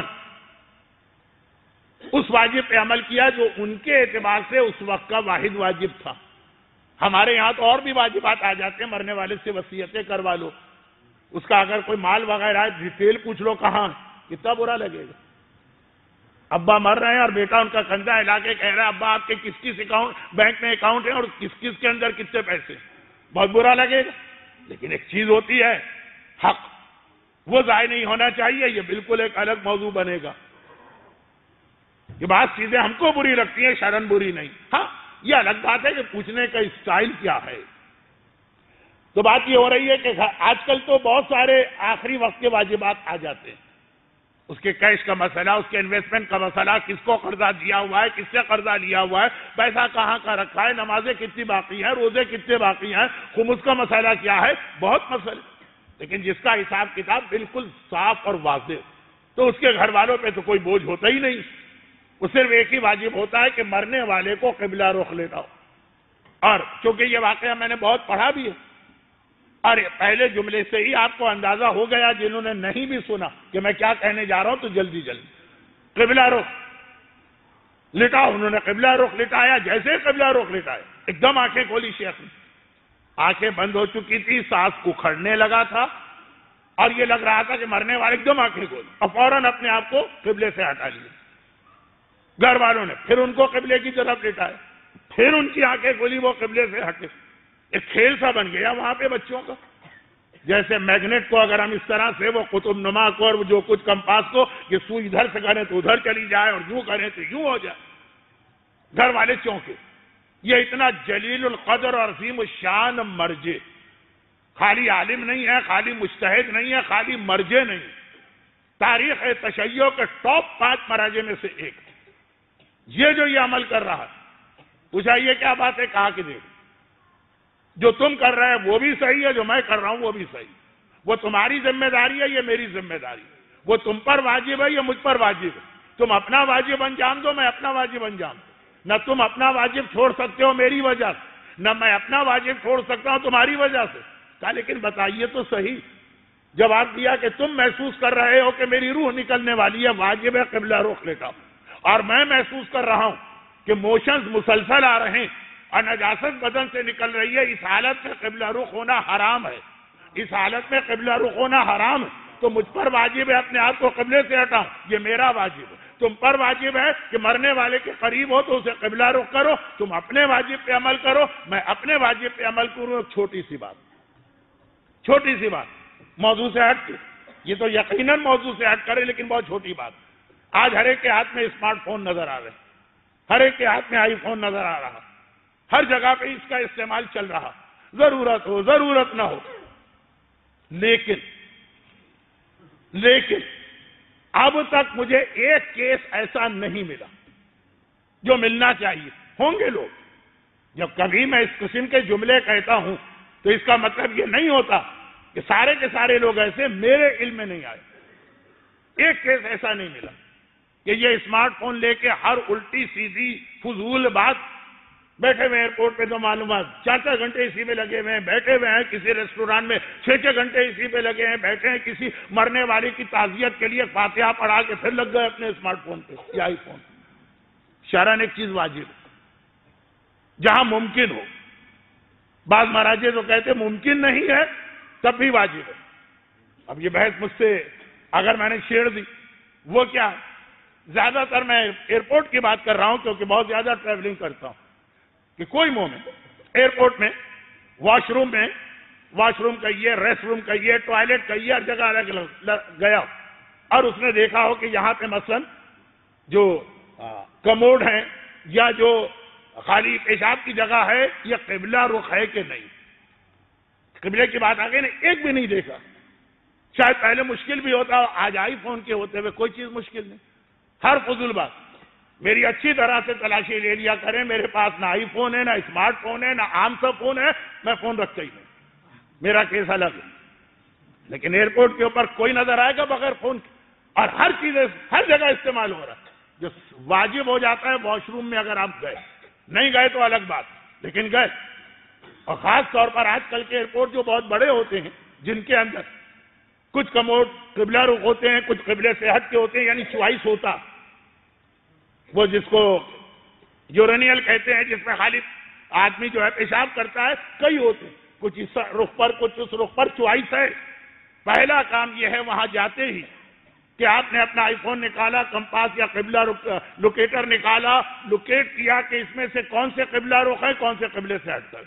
اس واجب پہ عمل کیا جو ان کے اعتبار سے اس وقت کا واحد واجب تھا۔ ہمارے یہاں تو اور بھی واجبات آ جاتے ہیں، مرنے والے سے وصیتیں کروا لو، اس کا اگر کوئی مال وغیرہ ہے ڈیٹیل پوچھ لو کہاں، کتنا برا لگے گا۔ ابا مر رہے ہیں اور بیٹا ان کا کندا ہلا کے کہہ رہا ہے ابا آپ کے کس کس اکاؤنٹ بینک میں اکاؤنٹ ہیں اور کس کس کے اندر کتنے پیسے، بہت برا لگے گا۔ لیکن ایک چیز ہوتی ہے حق، وہ ضائع نہیں ہونا چاہیے، یہ بالکل ایک الگ موضوع بنے گا۔ یہ بات چیزیں ہم کو بری لگتی ہیں، شرن بری نہیں، ہاں یہ الگ بات ہے کہ پوچھنے کا اسٹائل کیا ہے۔ تو بات یہ ہو رہی ہے کہ آج کل تو بہت سارے آخری وقت کے واجبات آ جاتے ہیں، اس کے کیش کا مسئلہ، اس کے انویسٹمنٹ کا مسئلہ، کس کو قرضہ دیا ہوا ہے، کس سے قرضہ لیا ہوا ہے، پیسہ کہاں کا رکھا ہے، نمازیں کتنی باقی ہیں، روزے کتنے باقی ہیں، خمس کا مسئلہ کیا ہے، بہت مسئلے، لیکن جس کا حساب کتاب بالکل صاف اور واضح، تو اس کے گھر والوں پہ تو کوئی بوجھ ہوتا ہی نہیں، وہ صرف ایک ہی واجب ہوتا ہے کہ مرنے والے کو قبلہ رخ لینا ہو۔ اور چونکہ یہ واقعہ میں نے بہت پڑھا بھی ہے، اور پہلے جملے سے ہی آپ کو اندازہ ہو گیا، جنہوں نے نہیں بھی سنا کہ میں کیا کہنے جا رہا ہوں، تو جلدی قبلہ رخ لٹاؤ۔ انہوں نے قبلہ رخ لٹایا، جیسے قبلہ رخ لٹایا ایک دم آنکھیں کھولی شیخ نے، آنکھیں بند ہو چکی تھی، سانس اکھڑنے لگا تھا، اور یہ لگ رہا تھا کہ مرنے والے ایک دم آنکھیں کھولی، اور فوراً اپنے آپ کو قبلے سے ہٹا لیا۔ گھر والوں نے پھر ان کو قبلے کی طرف لٹایا، پھر ان کی آنکھیں کھلی، وہ قبلے سے ہٹے۔ ایک کھیل سا بن گیا وہاں پہ بچوں کا، جیسے میگنیٹ کو اگر ہم اس طرح سے وہ قطب نما کو اور جو کچھ کمپاس کو کہ سوئی ادھر سے کریں تو ادھر چلی جائے اور یوں کریں تو یوں ہو جائے۔ گھر والے چونکے، یہ اتنا جلیل القدر اور عظیم الشان مرجع خالی عالم نہیں ہے، خالی مجتہد نہیں ہے، خالی مرجع نہیں، تاریخ تشیع کے ٹاپ 5 مراجع میں سے ایک، یہ جو یہ عمل کر رہا ہے، پوچھا یہ کیا بات ہے؟ کہا کہ دیکھ، جو تم کر رہے ہیں وہ بھی صحیح ہے، جو میں کر رہا ہوں وہ بھی صحیح، وہ تمہاری ذمہ داری ہے، یہ میری ذمہ داری ہے، وہ تم پر واجب ہے، یہ مجھ پر واجب ہے، تم اپنا واجب انجام دو، میں اپنا واجب انجام دو، نہ تم اپنا واجب چھوڑ سکتے ہو میری وجہ سے، نہ میں اپنا واجب چھوڑ سکتا ہوں تمہاری وجہ سے۔ کہا لیکن بتائیے تو صحیح، جواب دیا کہ تم محسوس کر رہے ہو کہ میری روح نکلنے والی ہے، واجب ہے قبلہ رخ لے کر، اور میں محسوس کر رہا ہوں کہ موشنز مسلسل آ رہے ہیں اور نجاست بدن سے نکل رہی ہے، اس حالت میں قبلہ رخ ہونا حرام ہے، اس حالت میں قبلہ رخ ہونا حرام ہے، تو مجھ پر واجب ہے اپنے آپ کو قبلے سے ہٹاؤں، یہ میرا واجب ہے۔ تم پر واجب ہے کہ مرنے والے کے قریب ہو تو اسے قبلہ رخ کرو، تم اپنے واجب پہ عمل کرو، میں اپنے واجب پہ عمل کروں۔ چھوٹی سی بات، چھوٹی سی بات، موضوع سے ہٹ کے، یہ تو یقیناً موضوع سے ہٹ کرے لیکن بہت چھوٹی بات۔ آج ہر ایک کے ہاتھ میں اسمارٹ فون نظر آ رہے ہیں، ہر ایک کے ہاتھ میں آئی فون نظر آ رہا، ہر جگہ پہ اس کا استعمال چل رہا، ضرورت ہو ضرورت نہ ہو، لیکن اب تک مجھے ایک کیس ایسا نہیں ملا جو ملنا چاہیے۔ ہوں گے لوگ، جب کبھی میں اس قسم کے جملے کہتا ہوں تو اس کا مطلب یہ نہیں ہوتا کہ سارے کے سارے لوگ ایسے میرے علم میں نہیں آئے۔ ایک کیس ایسا نہیں ملا کہ یہ اسمارٹ فون لے کے ہر الٹی سیدھی فضول بات، بیٹھے ہوئے ایئرپورٹ پہ تو معلومات 4 گھنٹے اسی میں لگے ہوئے ہیں، بیٹھے ہوئے ہیں کسی ریسٹورانٹ میں 6 گھنٹے اسی پہ لگے ہیں، بیٹھے ہیں کسی مرنے والے کی تعزیت کے لیے فاتحہ پڑھا کے پھر لگ گئے اپنے اسمارٹ فون پہ یا آئی فون۔ شرعاً ایک چیز واجب ہے، جہاں ممکن ہو، بعض مراجع تو کہتے ممکن نہیں ہے تب بھی واجب ہے۔ اب یہ بحث مجھ سے اگر میں نے چھیڑ دی، وہ کیا، زیادہ تر میں ایئرپورٹ کی بات کر رہا ہوں کیونکہ بہت زیادہ ٹریولنگ کرتا ہوں، کہ کوئی مومن ایئرپورٹ میں واش روم کہیے، ریسٹ روم کہیے، ٹوائلٹ کہیے، ہر جگہ الگ الگ گیا اور اس نے دیکھا ہو کہ یہاں پہ مثلا جو کموڈ ہیں یا جو خالی پیشاب کی جگہ ہے یہ قبلہ رخ ہے کہ نہیں، قبلے کی بات آگے نے ایک بھی نہیں دیکھا، شاید پہلے مشکل بھی ہوتا، آج آئی فون کے ہوتے ہوئے کوئی چیز مشکل نہیں، ہر فضول بات میری اچھی طرح سے تلاشی لے لیا کریں، میرے پاس نہ آئی فون ہے، نہ اسمارٹ فون ہے، نہ عام سا فون ہے، میں فون رکھتا ہی نہیں، میرا کیس الگ ہے، لیکن ایئرپورٹ کے اوپر کوئی نظر آئے گا بغیر فون کے، اور ہر چیز ہر جگہ استعمال ہو رہا ہے۔ جو واجب ہو جاتا ہے واش روم میں اگر آپ گئے، نہیں گئے تو الگ بات، لیکن گئے، اور خاص طور پر آج کل کے ایئرپورٹ جو بہت بڑے ہوتے ہیں جن کے اندر کچھ کموڈ قبلہ رخ ہوتے ہیں، کچھ قبلے سے ہٹ کے ہوتے ہیں، یعنی چوائس ہوتا، وہ جس کو یورینیل کہتے ہیں، جس میں خالی آدمی جو ہے پیشاب کرتا ہے، کئی ہوتے ہیں، کچھ اس رخ پر کچھ اس رخ پر، چوائس ہے۔ پہلا کام یہ ہے وہاں جاتے ہی کہ آپ نے اپنا آئی فون نکالا، کمپاس یا قبلہ لوکیٹر نکالا، لوکیٹ کیا کہ اس میں سے کون سے قبلہ رخ ہے، کون سے قبلے سے ہٹ کر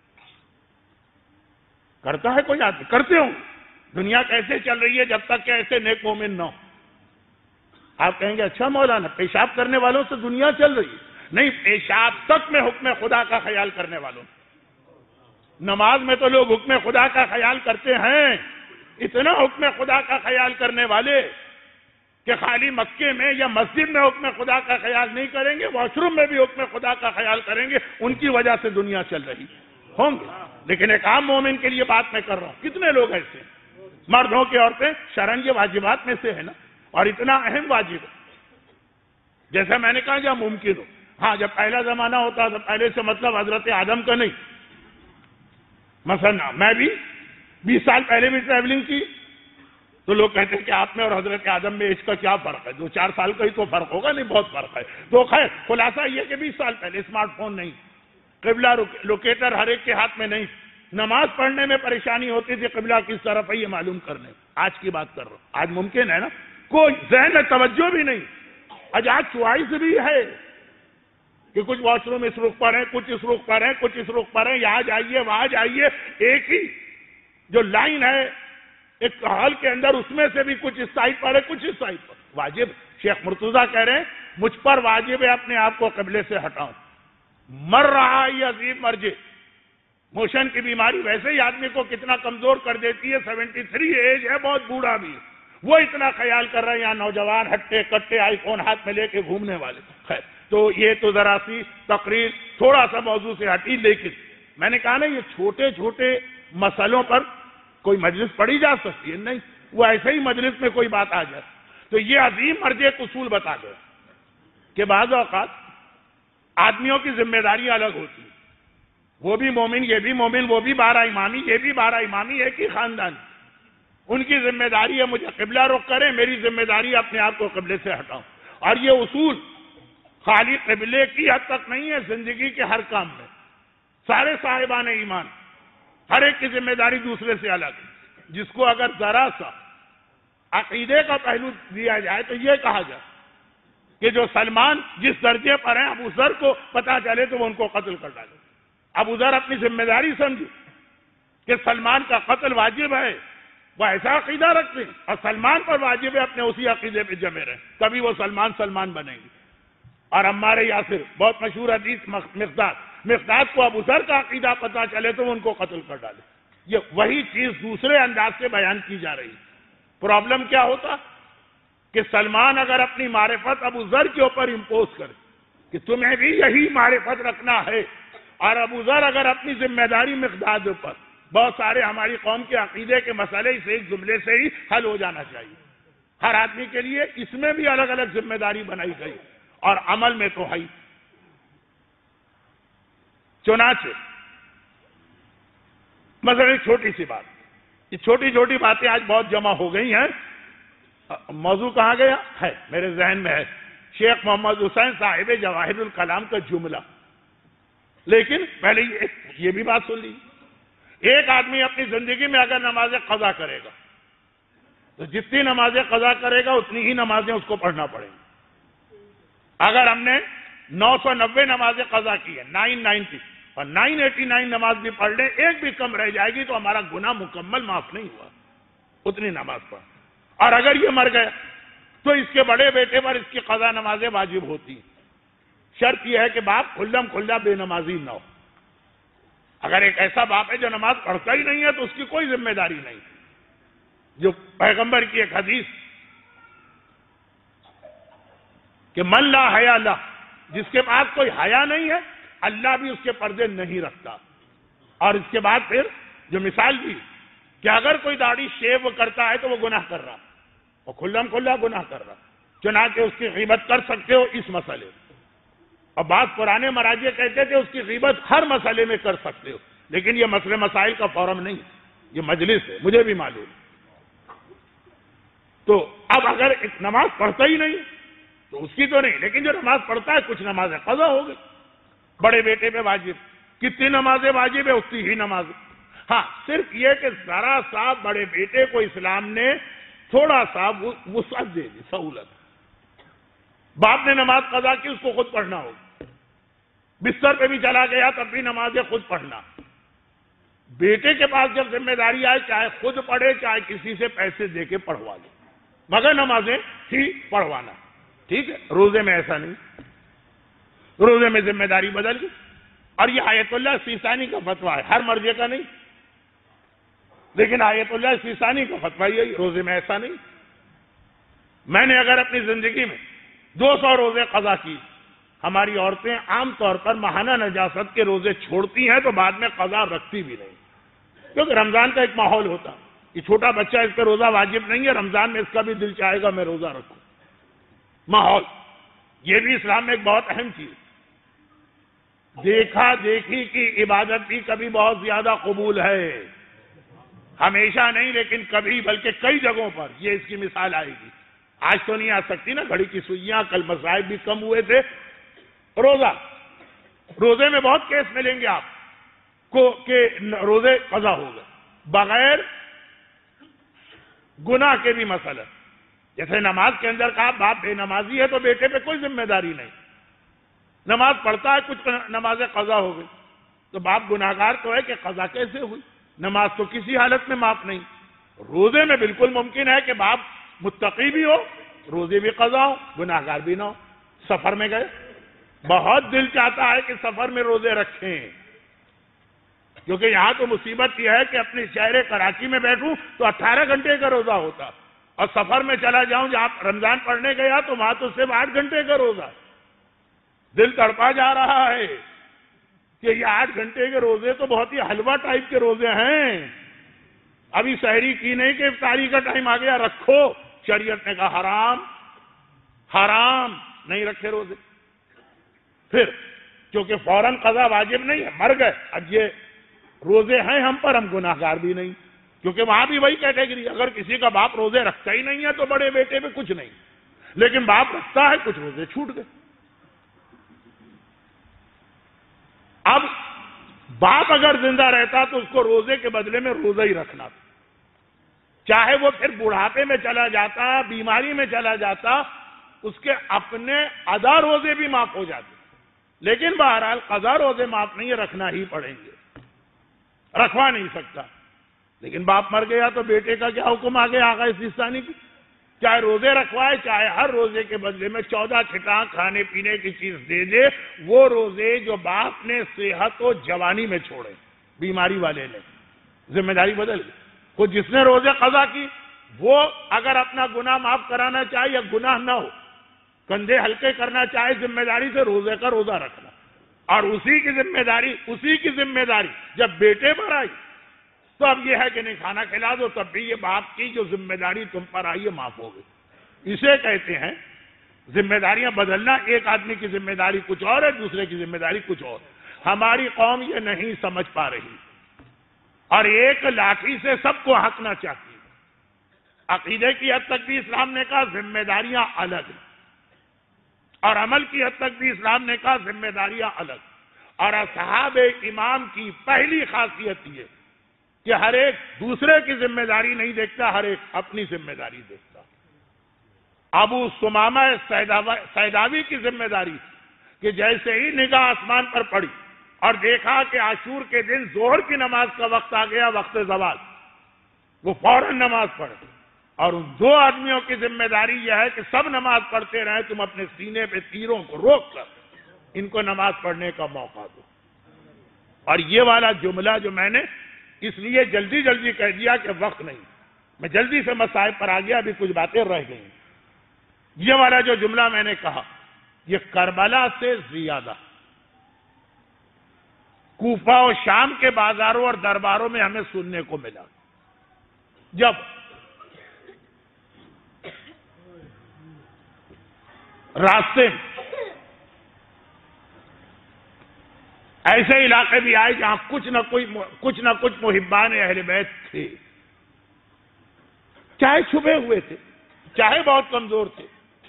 کرتا ہے کوئی آدمی، کرتے ہوں۔ دنیا کیسے چل رہی ہے جب تک کہ ایسے نیک مومن نہ ہو؟ آپ کہیں گے اچھا مولانا پیشاب کرنے والوں سے دنیا چل رہی ہے؟ نہیں، پیشاب تک میں حکم خدا کا خیال کرنے والوں، نماز میں تو لوگ حکم خدا کا خیال کرتے ہیں، اتنا حکم خدا کا خیال کرنے والے کہ خالی مکے میں یا مسجد میں حکم خدا کا خیال نہیں کریں گے، واش روم میں بھی حکم خدا کا خیال کریں گے، ان کی وجہ سے دنیا چل رہی ہوں گے۔ لیکن ایک عام مومن کے لیے بات میں کر رہا ہوں، کتنے لوگ ایسے ہیں، مرد ہو کے عورتیں، شرعاً یہ واجبات میں سے ہے نا، اور اتنا اہم واجب ہے، جیسا میں نے کہا جہاں ممکن ہو۔ ہاں جب پہلا زمانہ ہوتا تو پہلے سے مطلب حضرت آدم کا نہیں، مثلا میں بھی 20 سال پہلے بھی ٹریولنگ کی تو لوگ کہتے ہیں کہ آپ میں اور حضرت آدم میں اس کا کیا فرق ہے، 2-4 سال کا ہی تو فرق ہوگا، نہیں بہت فرق ہے۔ تو خیر خلاصہ یہ کہ 20 سال پہلے اسمارٹ فون نہیں، قبلہ لوکیٹر ہر ایک کے ہاتھ میں نہیں، نماز پڑھنے میں پریشانی ہوتی تھی قبلہ کس طرف ہے یہ معلوم کرنے، آج کی بات کر رہا ہوں، آج ممکن ہے نا، کوئی ذہن میں توجہ بھی نہیں، آج چوائس بھی ہے کہ کچھ واش روم اس رخ پر ہیں، کچھ اس رخ پر ہیں، کچھ اس رخ پر ہیں، یہاں جائیے وہاں جائیے، ایک ہی جو لائن ہے ایک ہال کے اندر اس میں سے بھی کچھ اس سائڈ پر ہے، کچھ اس سائڈ پر۔ واجب شیخ مرتضیٰ کہہ رہے ہیں مجھ پر واجب ہے اپنے آپ کو قبلے سے ہٹاؤں، مر رہا ہے یہ عظیم مرجع. موشن کی بیماری ویسے ہی آدمی کو کتنا کمزور کر دیتی ہے. 73 ایج ہے, بہت بوڑھا بھی ہے, وہ اتنا خیال کر رہے ہیں یہاں نوجوان ہٹے کٹے آئی فون ہاتھ میں لے کے گھومنے والے. خیر, تو یہ تو ذرا سی تقریر تھوڑا سا موضوع سے ہٹی, لیکن میں نے کہا نا یہ چھوٹے چھوٹے مسئلوں پر کوئی مجلس پڑھی جا سکتی ہے, نہیں وہ ایسے ہی مجلس میں کوئی بات آ جائے. تو یہ عظیم مرجع ایک اصول بتا گیا کہ بعض اوقات آدمیوں کی ذمہ داری الگ ہوتی ہے. وہ بھی مومن, یہ بھی مومن, وہ بھی 12 امامی, یہ بھی 12 امامی, ایک ہی خاندان. ان کی ذمہ داری ہے مجھے قبلہ رخ کریں, میری ذمہ داری ہے اپنے آپ کو قبلے سے ہٹاؤں. اور یہ اصول خالی قبلے کی حد تک نہیں ہے, زندگی کے ہر کام میں سارے صاحبان ایمان ہر ایک کی ذمہ داری دوسرے سے الگ ہے. جس کو اگر ذرا سا عقیدے کا پہلو دیا جائے تو یہ کہا جائے کہ جو سلمان جس درجے پر ہیں, ابو ذر کو پتا چلے تو وہ ان کو قتل کر ڈالے. ابو ذر اپنی ذمہ داری سمجھے کہ سلمان کا قتل واجب ہے, وہ ایسا عقیدہ رکھتے ہیں, اور سلمان پر واجب ہے اپنے اسی عقیدے پہ جمے رہیں, تبھی وہ سلمان بنیں گے. اور عمار یاسر, بہت مشہور حدیث, مقداد کو ابو ذر کا عقیدہ پتا چلے تو وہ ان کو قتل کر ڈالے. یہ وہی چیز دوسرے انداز سے بیان کی جا رہی. پرابلم کیا ہوتا کہ سلمان اگر اپنی معرفت ابو ذر کے اوپر امپوز کرے کہ تمہیں بھی یہی معرفت رکھنا ہے, اور ابو ذر اگر اپنی ذمہ داری مقداد پر, بہت سارے ہماری قوم کے عقیدے کے مسئلے اس ایک جملے سے ہی حل ہو جانا چاہیے. ہر آدمی کے لیے اس میں بھی الگ الگ ذمہ داری بنائی گئی, اور عمل میں تو ہے. چنانچہ مثلا ایک چھوٹی سی بات, یہ چھوٹی چھوٹی باتیں آج بہت جمع ہو گئی ہیں. موضوع کہاں گیا ہے, میرے ذہن میں ہے شیخ محمد حسین صاحب جواہر الکلام کا جملہ. لیکن پہلے یہ بھی بات سن لی, ایک آدمی اپنی زندگی میں اگر نماز قضا کرے گا تو جتنی نمازیں قضا کرے گا اتنی ہی نمازیں اس کو پڑھنا پڑیں گی. اگر ہم نے 990 نمازیں قضا کی ہے, 990, اور 989 نماز بھی پڑھ لیں, ایک بھی کم رہ جائے گی تو ہمارا گناہ مکمل معاف نہیں ہوا, اتنی نماز پڑھ. اور اگر یہ مر گیا تو اس کے بڑے بیٹے پر اس کی قضا نمازیں واجب ہوتی ہیں. شرط یہ ہے کہ باپ کھلم کھلا بے نمازی نہ ہو. اگر ایک ایسا باپ ہے جو نماز پڑھتا ہی نہیں ہے تو اس کی کوئی ذمہ داری نہیں. جو پیغمبر کی ایک حدیث کہ من لا حیا لا, جس کے پاس کوئی حیا نہیں ہے اللہ بھی اس کے پردے نہیں رکھتا. اور اس کے بعد پھر جو مثال دی کہ اگر کوئی داڑھی شیو کرتا ہے تو وہ گناہ کر رہا, اور کھلم کھلا گناہ کر رہا. چنانچہ اس کی غیبت کر سکتے ہو اس مسئلے, اور بعض پرانے مراجع کہتے تھے اس کی غیبت ہر مسئلے میں کر سکتے ہو, لیکن یہ مسئلے مسائل کا فورم نہیں, یہ مجلس ہے, مجھے بھی معلوم. تو اب اگر ایک نماز پڑھتا ہی نہیں تو اس کی تو نہیں, لیکن جو نماز پڑھتا ہے کچھ نمازیں قضا ہو گئی. بڑے بیٹے پہ واجب, کتنی نمازیں واجب ہے اتنی ہی نماز. ہاں صرف یہ کہ ذرا سا بڑے بیٹے کو اسلام نے تھوڑا سا وسعت دے دی, سہولت. باپ نے نماز قضا کی, اس کو خود پڑھنا ہوگا. بستر پہ بھی چلا گیا تب بھی نمازیں خود پڑھنا. بیٹے کے پاس جب ذمہ داری آئے چاہے خود پڑھے چاہے کسی سے پیسے دے کے پڑھوا لے, مگر نمازیں ہی پڑھوانا. ٹھیک ہے, روزے میں ایسا نہیں, روزے میں ذمہ داری بدل گئی. اور یہ آیت اللہ سیستانی کا فتویٰ ہے, ہر مرجع کا نہیں, لیکن آیت اللہ سیستانی کا فتویٰ یہی, روزے میں ایسا نہیں. میں نے اگر اپنی زندگی میں 200 روزے قضا کی, ہماری عورتیں عام طور پر ماہانہ نجاست کے روزے چھوڑتی ہیں تو بعد میں قضا رکھتی بھی نہیں, کیونکہ رمضان کا ایک ماحول ہوتا. یہ چھوٹا بچہ, اس پہ روزہ واجب نہیں ہے, رمضان میں اس کا بھی دل چاہے گا میں روزہ رکھوں. ماحول یہ بھی اسلام میں ایک بہت اہم چیز. دیکھا دیکھی کی عبادت بھی کبھی بہت زیادہ قبول ہے, ہمیشہ نہیں لیکن کبھی, بلکہ کئی جگہوں پر. یہ اس کی مثال آئے گی. آج تو نہیں آ سکتی نا, گھڑی کی سوئیاں, کل مصائب بھی کم ہوئے تھے. روزے میں بہت کیس ملیں گے آپ کو کہ روزے قضا ہو گئے بغیر گناہ کے بھی مسئلہ. جیسے نماز کے اندر کہا باپ بے نمازی ہے تو بیٹے پہ کوئی ذمہ داری نہیں, نماز پڑھتا ہے کچھ نمازیں قضا ہو گئی تو باپ گناہگار تو ہے کہ قضا کیسے ہوئی, نماز تو کسی حالت میں معاف نہیں. روزے میں بالکل ممکن ہے کہ باپ متقی بھی ہو, روزے بھی قضا ہو, گناہگار بھی نہ ہو. سفر میں گئے بہت دل چاہتا ہے کہ سفر میں روزے رکھیں، کیونکہ یہاں تو مصیبت یہ ہے کہ اپنے شہر کراچی میں بیٹھوں تو 18 گھنٹے کا روزہ ہوتا، اور سفر میں چلا جاؤں جہاں رمضان پڑھنے گیا تو وہاں تو صرف 8 گھنٹے کا روزہ۔ دل تڑپا جا رہا ہے کہ یہ 8 گھنٹے کے روزے تو بہت ہی حلوہ ٹائپ کے روزے ہیں، ابھی سحری کی نہیں کہ افطاری کا ٹائم آ گیا، رکھو۔ شریعت نے کہا حرام، حرام، نہیں رکھے روزے۔ پھر کیونکہ فوراً قضا واجب نہیں ہے، مر گئے، اب یہ روزے ہیں ہم پر، ہم گناہگار بھی نہیں، کیونکہ وہاں بھی وہی کیٹیگری، اگر کسی کا باپ روزے رکھتا ہی نہیں ہے تو بڑے بیٹے پہ کچھ نہیں، لیکن باپ رکھتا ہے، کچھ روزے چھوٹ گئے۔ اب باپ اگر زندہ رہتا تو اس کو روزے کے بدلے میں روزہ ہی رکھنا تھا، چاہے وہ پھر بڑھاپے میں چلا جاتا، بیماری میں چلا جاتا، اس کے اپنے ادا روزے بھی معاف ہو جاتے، لیکن بہرحال قضا روزے معاف نہیں، رکھنا ہی پڑیں گے، رکھوا نہیں سکتا۔ لیکن باپ مر گیا تو بیٹے کا کیا حکم آ گیا آغا سیستانی کی؟ چاہے روزے رکھوائے، چاہے ہر روزے کے بدلے میں 14 چھٹاں کھانے پینے کی چیز دے دے، وہ روزے جو باپ نے صحت و جوانی میں چھوڑے، بیماری والے نے، ذمہ داری بدل گئی۔ خود جس نے روزے قضا کی وہ اگر اپنا گناہ معاف کرانا چاہے یا گناہ نہ ہو، کندھے ہلکے کرنا چاہے ذمہ داری سے روزے کا روزہ رکھنا، اور اسی کی ذمہ داری جب بیٹے پر آئی تو اب یہ ہے کہ نہیں کھانا کھلا دو، تب بھی یہ باپ کی جو ذمہ داری تم پر آئی ہے معاف ہو گئی۔ اسے کہتے ہیں ذمہ داریاں بدلنا، ایک آدمی کی ذمہ داری کچھ اور ہے، دوسرے کی ذمہ داری کچھ اور۔ ہماری قوم یہ نہیں سمجھ پا رہی، اور ایک لاٹھی سے سب کو ہنکنا چاہتی ہے۔ عقیدے کی حد تک بھی اسلام نے کہا ذمہ داریاں الگ ہیں، اور عمل کی حد تک بھی اسلام نے کہا ذمہ داریاں الگ۔ اور اصحاب امام کی پہلی خاصیت یہ کہ ہر ایک دوسرے کی ذمہ داری نہیں دیکھتا، ہر ایک اپنی ذمہ داری دیکھتا۔ ابو ثمامہ سیداوی کی ذمہ داری کہ جیسے ہی نگاہ آسمان پر پڑی اور دیکھا کہ عاشور کے دن ظہر کی نماز کا وقت آ گیا، وقت زوال، وہ فوراً نماز پڑھے۔ اور ان 2 آدمیوں کی ذمہ داری یہ ہے کہ سب نماز پڑھتے رہیں، تم اپنے سینے پہ تیروں کو روک کر ان کو نماز پڑھنے کا موقع دو۔ اور یہ والا جملہ جو میں نے اس لیے جلدی جلدی کہہ دیا کہ وقت نہیں، میں جلدی سے مسائل پر آ گیا، ابھی کچھ باتیں رہ گئی۔ یہ والا جو جملہ میں نے کہا یہ کربلا سے زیادہ کوفہ و شام کے بازاروں اور درباروں میں ہمیں سننے کو ملا، جب راستے میں ایسے علاقے بھی آئے جہاں کچھ نہ کچھ محبان اہل بیت تھے، چاہے چھپے ہوئے تھے، چاہے بہت کمزور تھے۔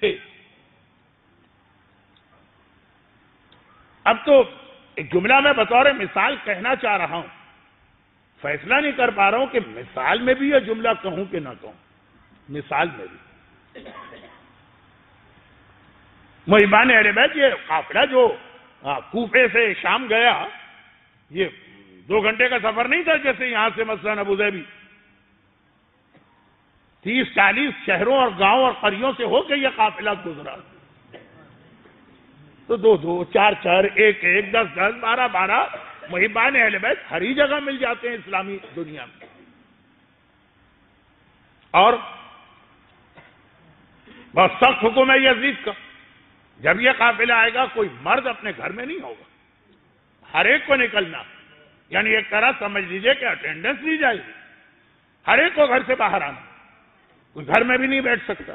اب تو ایک جملہ میں بطور مثال کہنا چاہ رہا ہوں، فیصلہ نہیں کر پا رہا ہوں کہ مثال میں بھی یہ جملہ کہوں کہ نہ کہوں۔ مثال میں بھی محبان اہل بیت، یہ قافلہ جو کوفے سے شام گیا، یہ 2 گھنٹے کا سفر نہیں تھا جیسے یہاں سے مثلا ابوظہبی، 30-40 شہروں اور گاؤں اور قریوں سے ہو کے یہ قافلہ گزرا، تو 2-2 4-4 1-1 10-10 12-12 محبان اہل بیت ہر ہی جگہ مل جاتے ہیں اسلامی دنیا میں۔ اور بہت سخت حکم ہے یزید کا، جب یہ قافلہ آئے گا کوئی مرد اپنے گھر میں نہیں ہوگا، ہر ایک کو نکلنا، یعنی ایک طرح سمجھ لیجئے کہ اٹینڈنس لی جائے گی، ہر ایک کو گھر سے باہر آنا، کوئی گھر میں بھی نہیں بیٹھ سکتا۔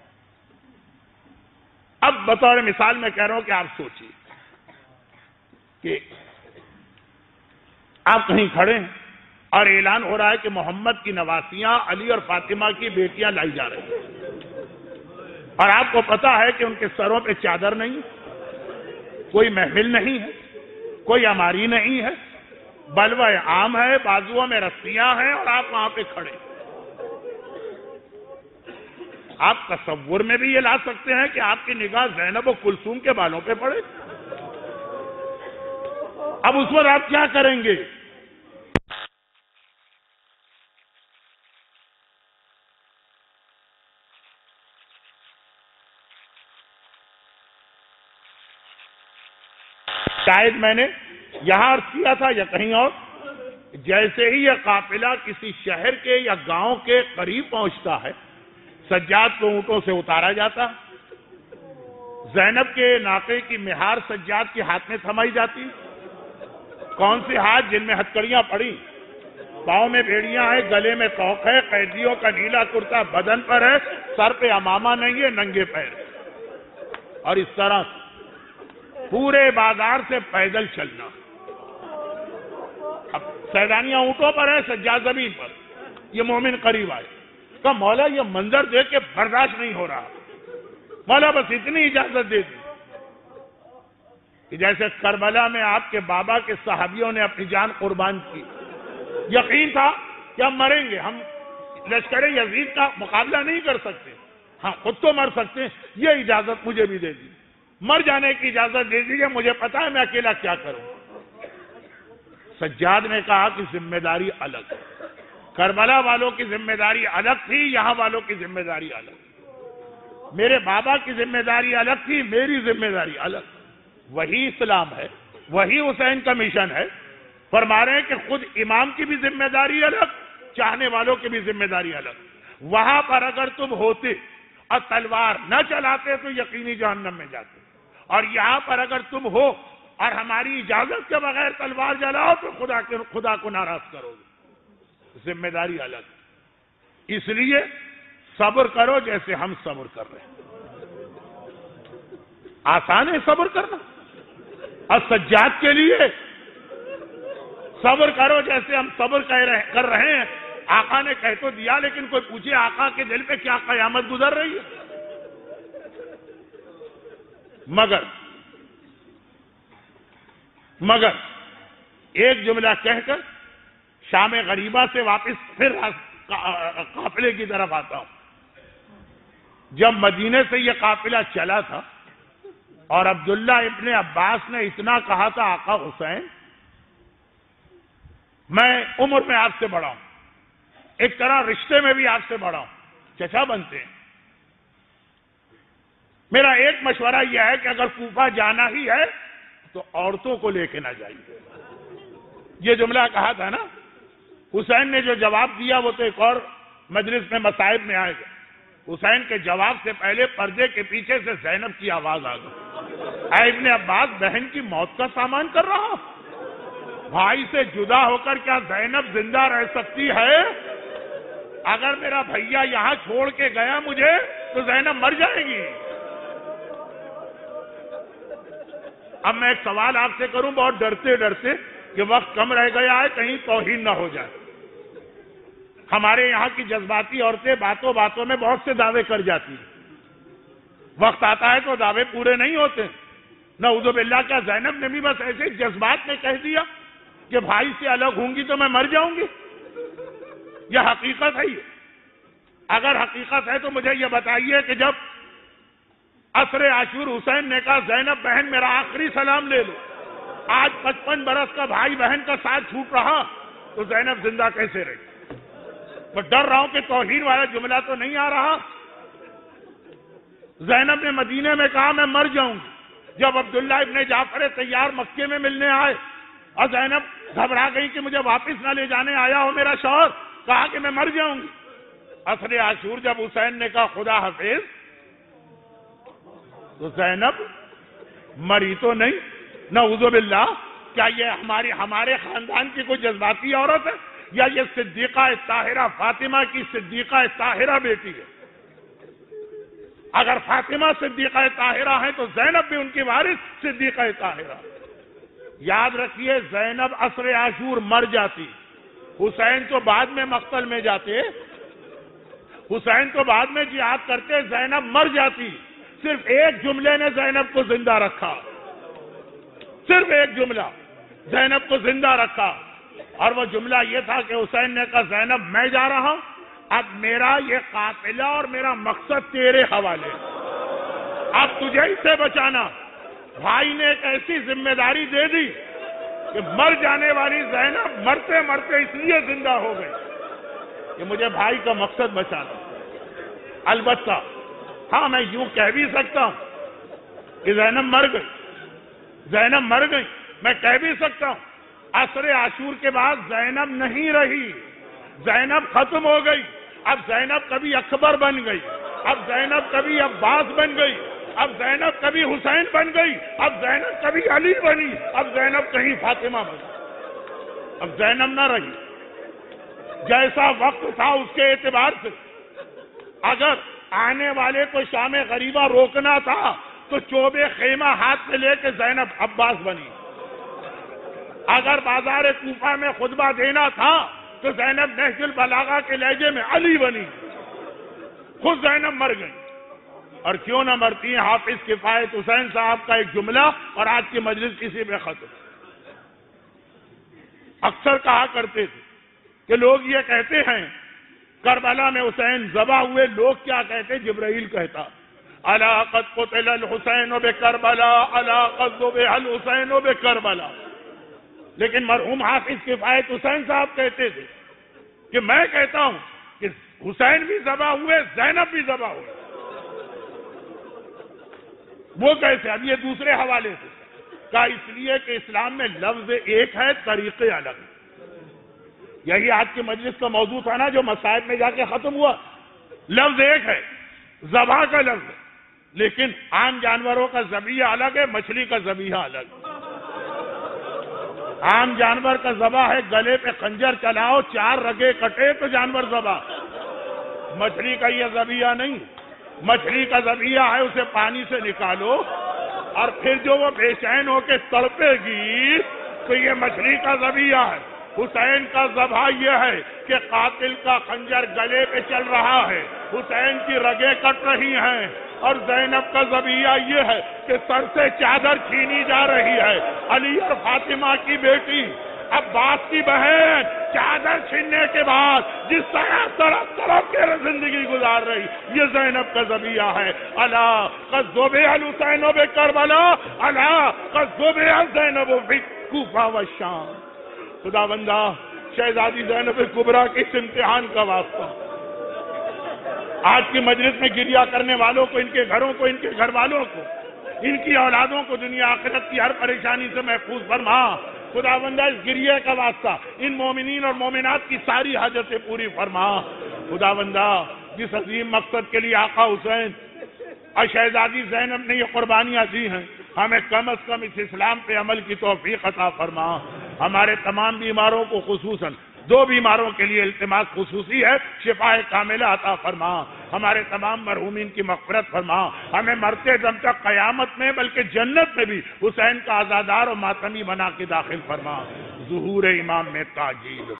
اب بطور مثال میں کہہ رہا ہوں کہ آپ سوچیے کہ آپ کہیں کھڑے ہیں اور اعلان ہو رہا ہے کہ محمد کی نواسیاں علی اور فاطمہ کی بیٹیاں لائی جا رہی ہیں، اور آپ کو پتا ہے کہ ان کے سروں پہ چادر نہیں، کوئی محمل نہیں ہے، کوئی اماری نہیں ہے، بلوہ عام ہے، بازوؤں میں رسیاں ہیں، اور آپ وہاں پہ کھڑے۔ آپ تصور میں بھی یہ لا سکتے ہیں کہ آپ کی نگاہ زینب و کلثوم کے بالوں پہ پڑے؟ اب اس وقت آپ کیا کریں گے؟ شاید میں نے یہاں عرض کیا تھا یا کہیں اور، جیسے ہی یہ قافلہ کسی شہر کے یا گاؤں کے قریب پہنچتا ہے، سجاد کو اونٹوں سے اتارا جاتا، زینب کے ناقے کی مہار سجاد کے ہاتھ میں تھمائی جاتی، کون سے ہاتھ جن میں ہتکڑیاں پڑی، پاؤں میں بھیڑیاں ہیں، گلے میں توق ہے، قیدیوں کا نیلا کرتا بدن پر ہے، سر پہ امامہ نہیں ہے، ننگے پیر، اور اس طرح پورے بازار سے پیدل چلنا۔ اب سیدانیاں اونٹوں پر ہے، سجاد زمین پر، یہ مومن قریب آئے، کہا مولا یہ منظر دیکھ کے برداشت نہیں ہو رہا، مولا بس اتنی اجازت دے دی کہ جیسے کربلا میں آپ کے بابا کے صحابیوں نے اپنی جان قربان کی، یقین تھا کہ ہم مریں گے، ہم لشکر یزید کا مقابلہ نہیں کر سکتے، ہاں خود تو مر سکتے ہیں، یہ اجازت مجھے بھی دے دی، مر جانے کی اجازت دے دیجیے، مجھے پتا ہے میں اکیلا کیا کروں۔ سجاد نے کہا کہ ذمہ داری الگ، کربلا والوں کی ذمہ داری الگ تھی، یہاں والوں کی ذمہ داری الگ، میرے بابا کی ذمہ داری الگ تھی، میری ذمہ داری الگ، وہی اسلام ہے، وہی حسین کا مشن ہے۔ فرما رہے ہیں کہ خود امام کی بھی ذمہ داری الگ، چاہنے والوں کی بھی ذمہ داری الگ، وہاں پر اگر تم ہوتے اور تلوار نہ چلاتے تو یقینی جہنم میں جاتے، اور یہاں پر اگر تم ہو اور ہماری اجازت کے بغیر تلوار جلاؤ تو خدا کو ناراض کرو گے، ذمہ داری الگ، اس لیے صبر کرو جیسے ہم صبر کر رہے ہیں۔ آسان ہے صبر کرنا، اور سجاد کے لیے صبر کرو جیسے ہم صبر کر رہے ہیں، آقا نے کہہ تو دیا، لیکن کوئی پوچھے آقا کے دل پہ کیا قیامت گزر رہی ہے؟ مگر ایک جملہ کہہ کر شام غریبہ سے واپس پھر قافلے کی طرف آتا ہوں۔ جب مدینے سے یہ قافلہ چلا تھا اور عبداللہ ابن عباس نے اتنا کہا تھا آقا حسین میں عمر میں آپ سے بڑا ہوں، ایک طرح رشتے میں بھی آپ سے بڑا ہوں، چچا بنتے ہیں، میرا ایک مشورہ یہ ہے کہ اگر کوفہ جانا ہی ہے تو عورتوں کو لے کے نہ جائیے۔ یہ جملہ کہا تھا نا، حسین نے جو جواب دیا وہ تو ایک اور مجلس میں مصائب میں آئے گا۔ حسین کے جواب سے پہلے پردے کے پیچھے سے زینب کی آواز آ گئی، اے ابن عباس بہن کی موت کا سامان کر رہا ہوں، بھائی سے جدا ہو کر کیا زینب زندہ رہ سکتی ہے؟ اگر میرا بھیا یہاں چھوڑ کے گیا مجھے تو زینب مر جائے گی۔ اب میں ایک سوال آپ سے کروں بہت ڈرتے ڈرتے کہ وقت کم رہ گیا ہے، کہیں توہین نہ ہو جائے۔ ہمارے یہاں کی جذباتی عورتیں باتوں باتوں میں بہت سے دعوے کر جاتی ہیں، وقت آتا ہے تو دعوے پورے نہیں ہوتے۔ نعوذ باللہ، کیا زینب نے بھی بس ایسے جذبات میں کہہ دیا کہ بھائی سے الگ ہوں گی تو میں مر جاؤں گی؟ یہ حقیقت ہے؟ اگر حقیقت ہے تو مجھے یہ بتائیے کہ جب عصر عاشور حسین نے کہا زینب بہن میرا آخری سلام لے لو، آج 55 برس کا بھائی بہن کا ساتھ چھوٹ رہا تو زینب زندہ کیسے رہی؟ میں ڈر رہا ہوں کہ توہین والا جملہ تو نہیں آ رہا۔ زینب نے مدینے میں کہا میں مر جاؤں گی۔ جب عبداللہ ابن جعفر طیار مکے میں ملنے آئے اور زینب گھبرا گئی کہ مجھے واپس نہ لے جانے آیا ہو میرا شوہر، کہا کہ میں مر جاؤں گی۔ عصر عاشور جب حسین نے کہا خدا حافظ تو زینب مری تو نہیں۔ نعوذ باللہ، کیا یہ ہمارے خاندان کی کوئی جذباتی عورت ہے یا یہ صدیقہ طاہرہ فاطمہ کی صدیقہ طاہرہ بیٹی ہے؟ اگر فاطمہ صدیقہ طاہرہ ہیں تو زینب بھی ان کی وارث صدیقہ طاہرہ۔ یاد رکھیے زینب عصر عاشور مر جاتی، حسین تو بعد میں مقتل میں جاتے، حسین تو بعد میں جہاد کرتے، زینب مر جاتی۔ صرف ایک جملے نے زینب کو زندہ رکھا، صرف ایک جملہ زینب کو زندہ رکھا، اور وہ جملہ یہ تھا کہ حسین نے کہا زینب میں جا رہا ہوں، اب میرا یہ قافلہ اور میرا مقصد تیرے حوالے، اب تجھے اس سے بچانا۔ بھائی نے ایک ایسی ذمہ داری دے دی کہ مر جانے والی زینب مرتے مرتے اس لیے زندہ ہو گئی کہ مجھے بھائی کا مقصد بچانا۔ البتہ ہاں میں یوں کہہ بھی سکتا ہوں کہ زینب مر گئی، زینب مر گئی. میں کہہ بھی سکتا ہوں عصر عاشور کے بعد زینب نہیں رہی، زینب ختم ہو گئی. اب زینب کبھی اکبر بن گئی، اب زینب کبھی عباس بن گئی، اب زینب کبھی حسین بن گئی، اب زینب کبھی علی بنی، اب زینب کہیں فاطمہ بنی. اب زینب نہ رہی. جیسا وقت تھا اس کے اعتبار سے اگر آنے والے کو شام غریبہ روکنا تھا تو چوبے خیمہ ہاتھ میں لے کے زینب عباس بنی. اگر بازار کوفہ میں خطبہ دینا تھا تو زینب نہج البلاغہ کے لہجے میں علی بنی. خود زینب مر گئی. اور کیوں نہ مرتی ہیں؟ حافظ کفایت حسین صاحب کا ایک جملہ اور آج کی مجلس کسی پہ ختم. اکثر کہا کرتے تھے کہ لوگ یہ کہتے ہیں کربلا میں حسین ذبح ہوئے، لوگ کیا کہتے؟ جبرائیل کہتا الا قد قتل الحسین بکربلا الا قد ذبح الحسین بکربلا. لیکن مرحوم حافظ کفایت حسین صاحب کہتے تھے کہ میں کہتا ہوں کہ حسین بھی ذبح ہوئے، زینب بھی ذبح ہوئے. وہ کیسے؟ اب یہ دوسرے حوالے سے کہا اس لیے کہ اسلام میں لفظ ایک ہے، طریقے الگ. یہی آج کی مجلس کا موضوع تھا نا جو مصائب میں جا کے ختم ہوا. لفظ ایک ہے، ذبح کا لفظ ہے، لیکن عام جانوروں کا ذبیحہ الگ ہے، مچھلی کا ذبیحہ الگ ہے. عام جانور کا ذبح ہے گلے پہ خنجر چلاؤ، 4 رگے کٹے تو جانور ذبح. مچھلی کا یہ ذبیحہ نہیں. مچھلی کا ذبیحہ ہے اسے پانی سے نکالو اور پھر جو وہ بے چین ہو کے تڑپے گی تو یہ مچھلی کا ذبیحہ ہے. حسین کا ذبح یہ ہے کہ قاتل کا خنجر گلے پہ چل رہا ہے، حسین کی رگیں کٹ رہی ہیں. اور زینب کا ذبیحہ یہ ہے کہ سر سے چادر چھینی جا رہی ہے. علی اور فاطمہ کی بیٹی عباس کی بہن چادر چھیننے کے بعد جس طرح تڑپ تڑپ کے زندگی گزار رہی، یہ زینب کا ذبیحہ ہے. الا قد ذبح الحسین بکربلا الا قد ذبح زینب بالکوفہ والشام. خدا بندہ شہزادی زینب کبریٰ کے اس امتحان کا واسطہ آج کی مجلس میں گریہ کرنے والوں کو، ان کے گھروں کو، ان کے گھر والوں کو، ان کی اولادوں کو دنیا آخرت کی ہر پریشانی سے محفوظ فرما. خدا بندہ اس گریہ کا واسطہ ان مومنین اور مومنات کی ساری حاجتیں پوری فرما. خدا بندہ جس عظیم مقصد کے لیے آقا حسین اور شہزادی زینب نے یہ قربانیاں دی ہیں، ہمیں کم از کم اس اسلام پہ عمل کی توفیق عطا فرما. ہمارے تمام بیماروں کو، خصوصاً 2 بیماروں کے لیے التماس خصوصی ہے، شفا کاملہ عطا فرما. ہمارے تمام مرحومین کی مغفرت فرما. ہمیں مرتے دم تک قیامت میں بلکہ جنت میں بھی حسین کا عزادار اور ماتمی بنا کے داخل فرما. ظہور امام میں تعجیل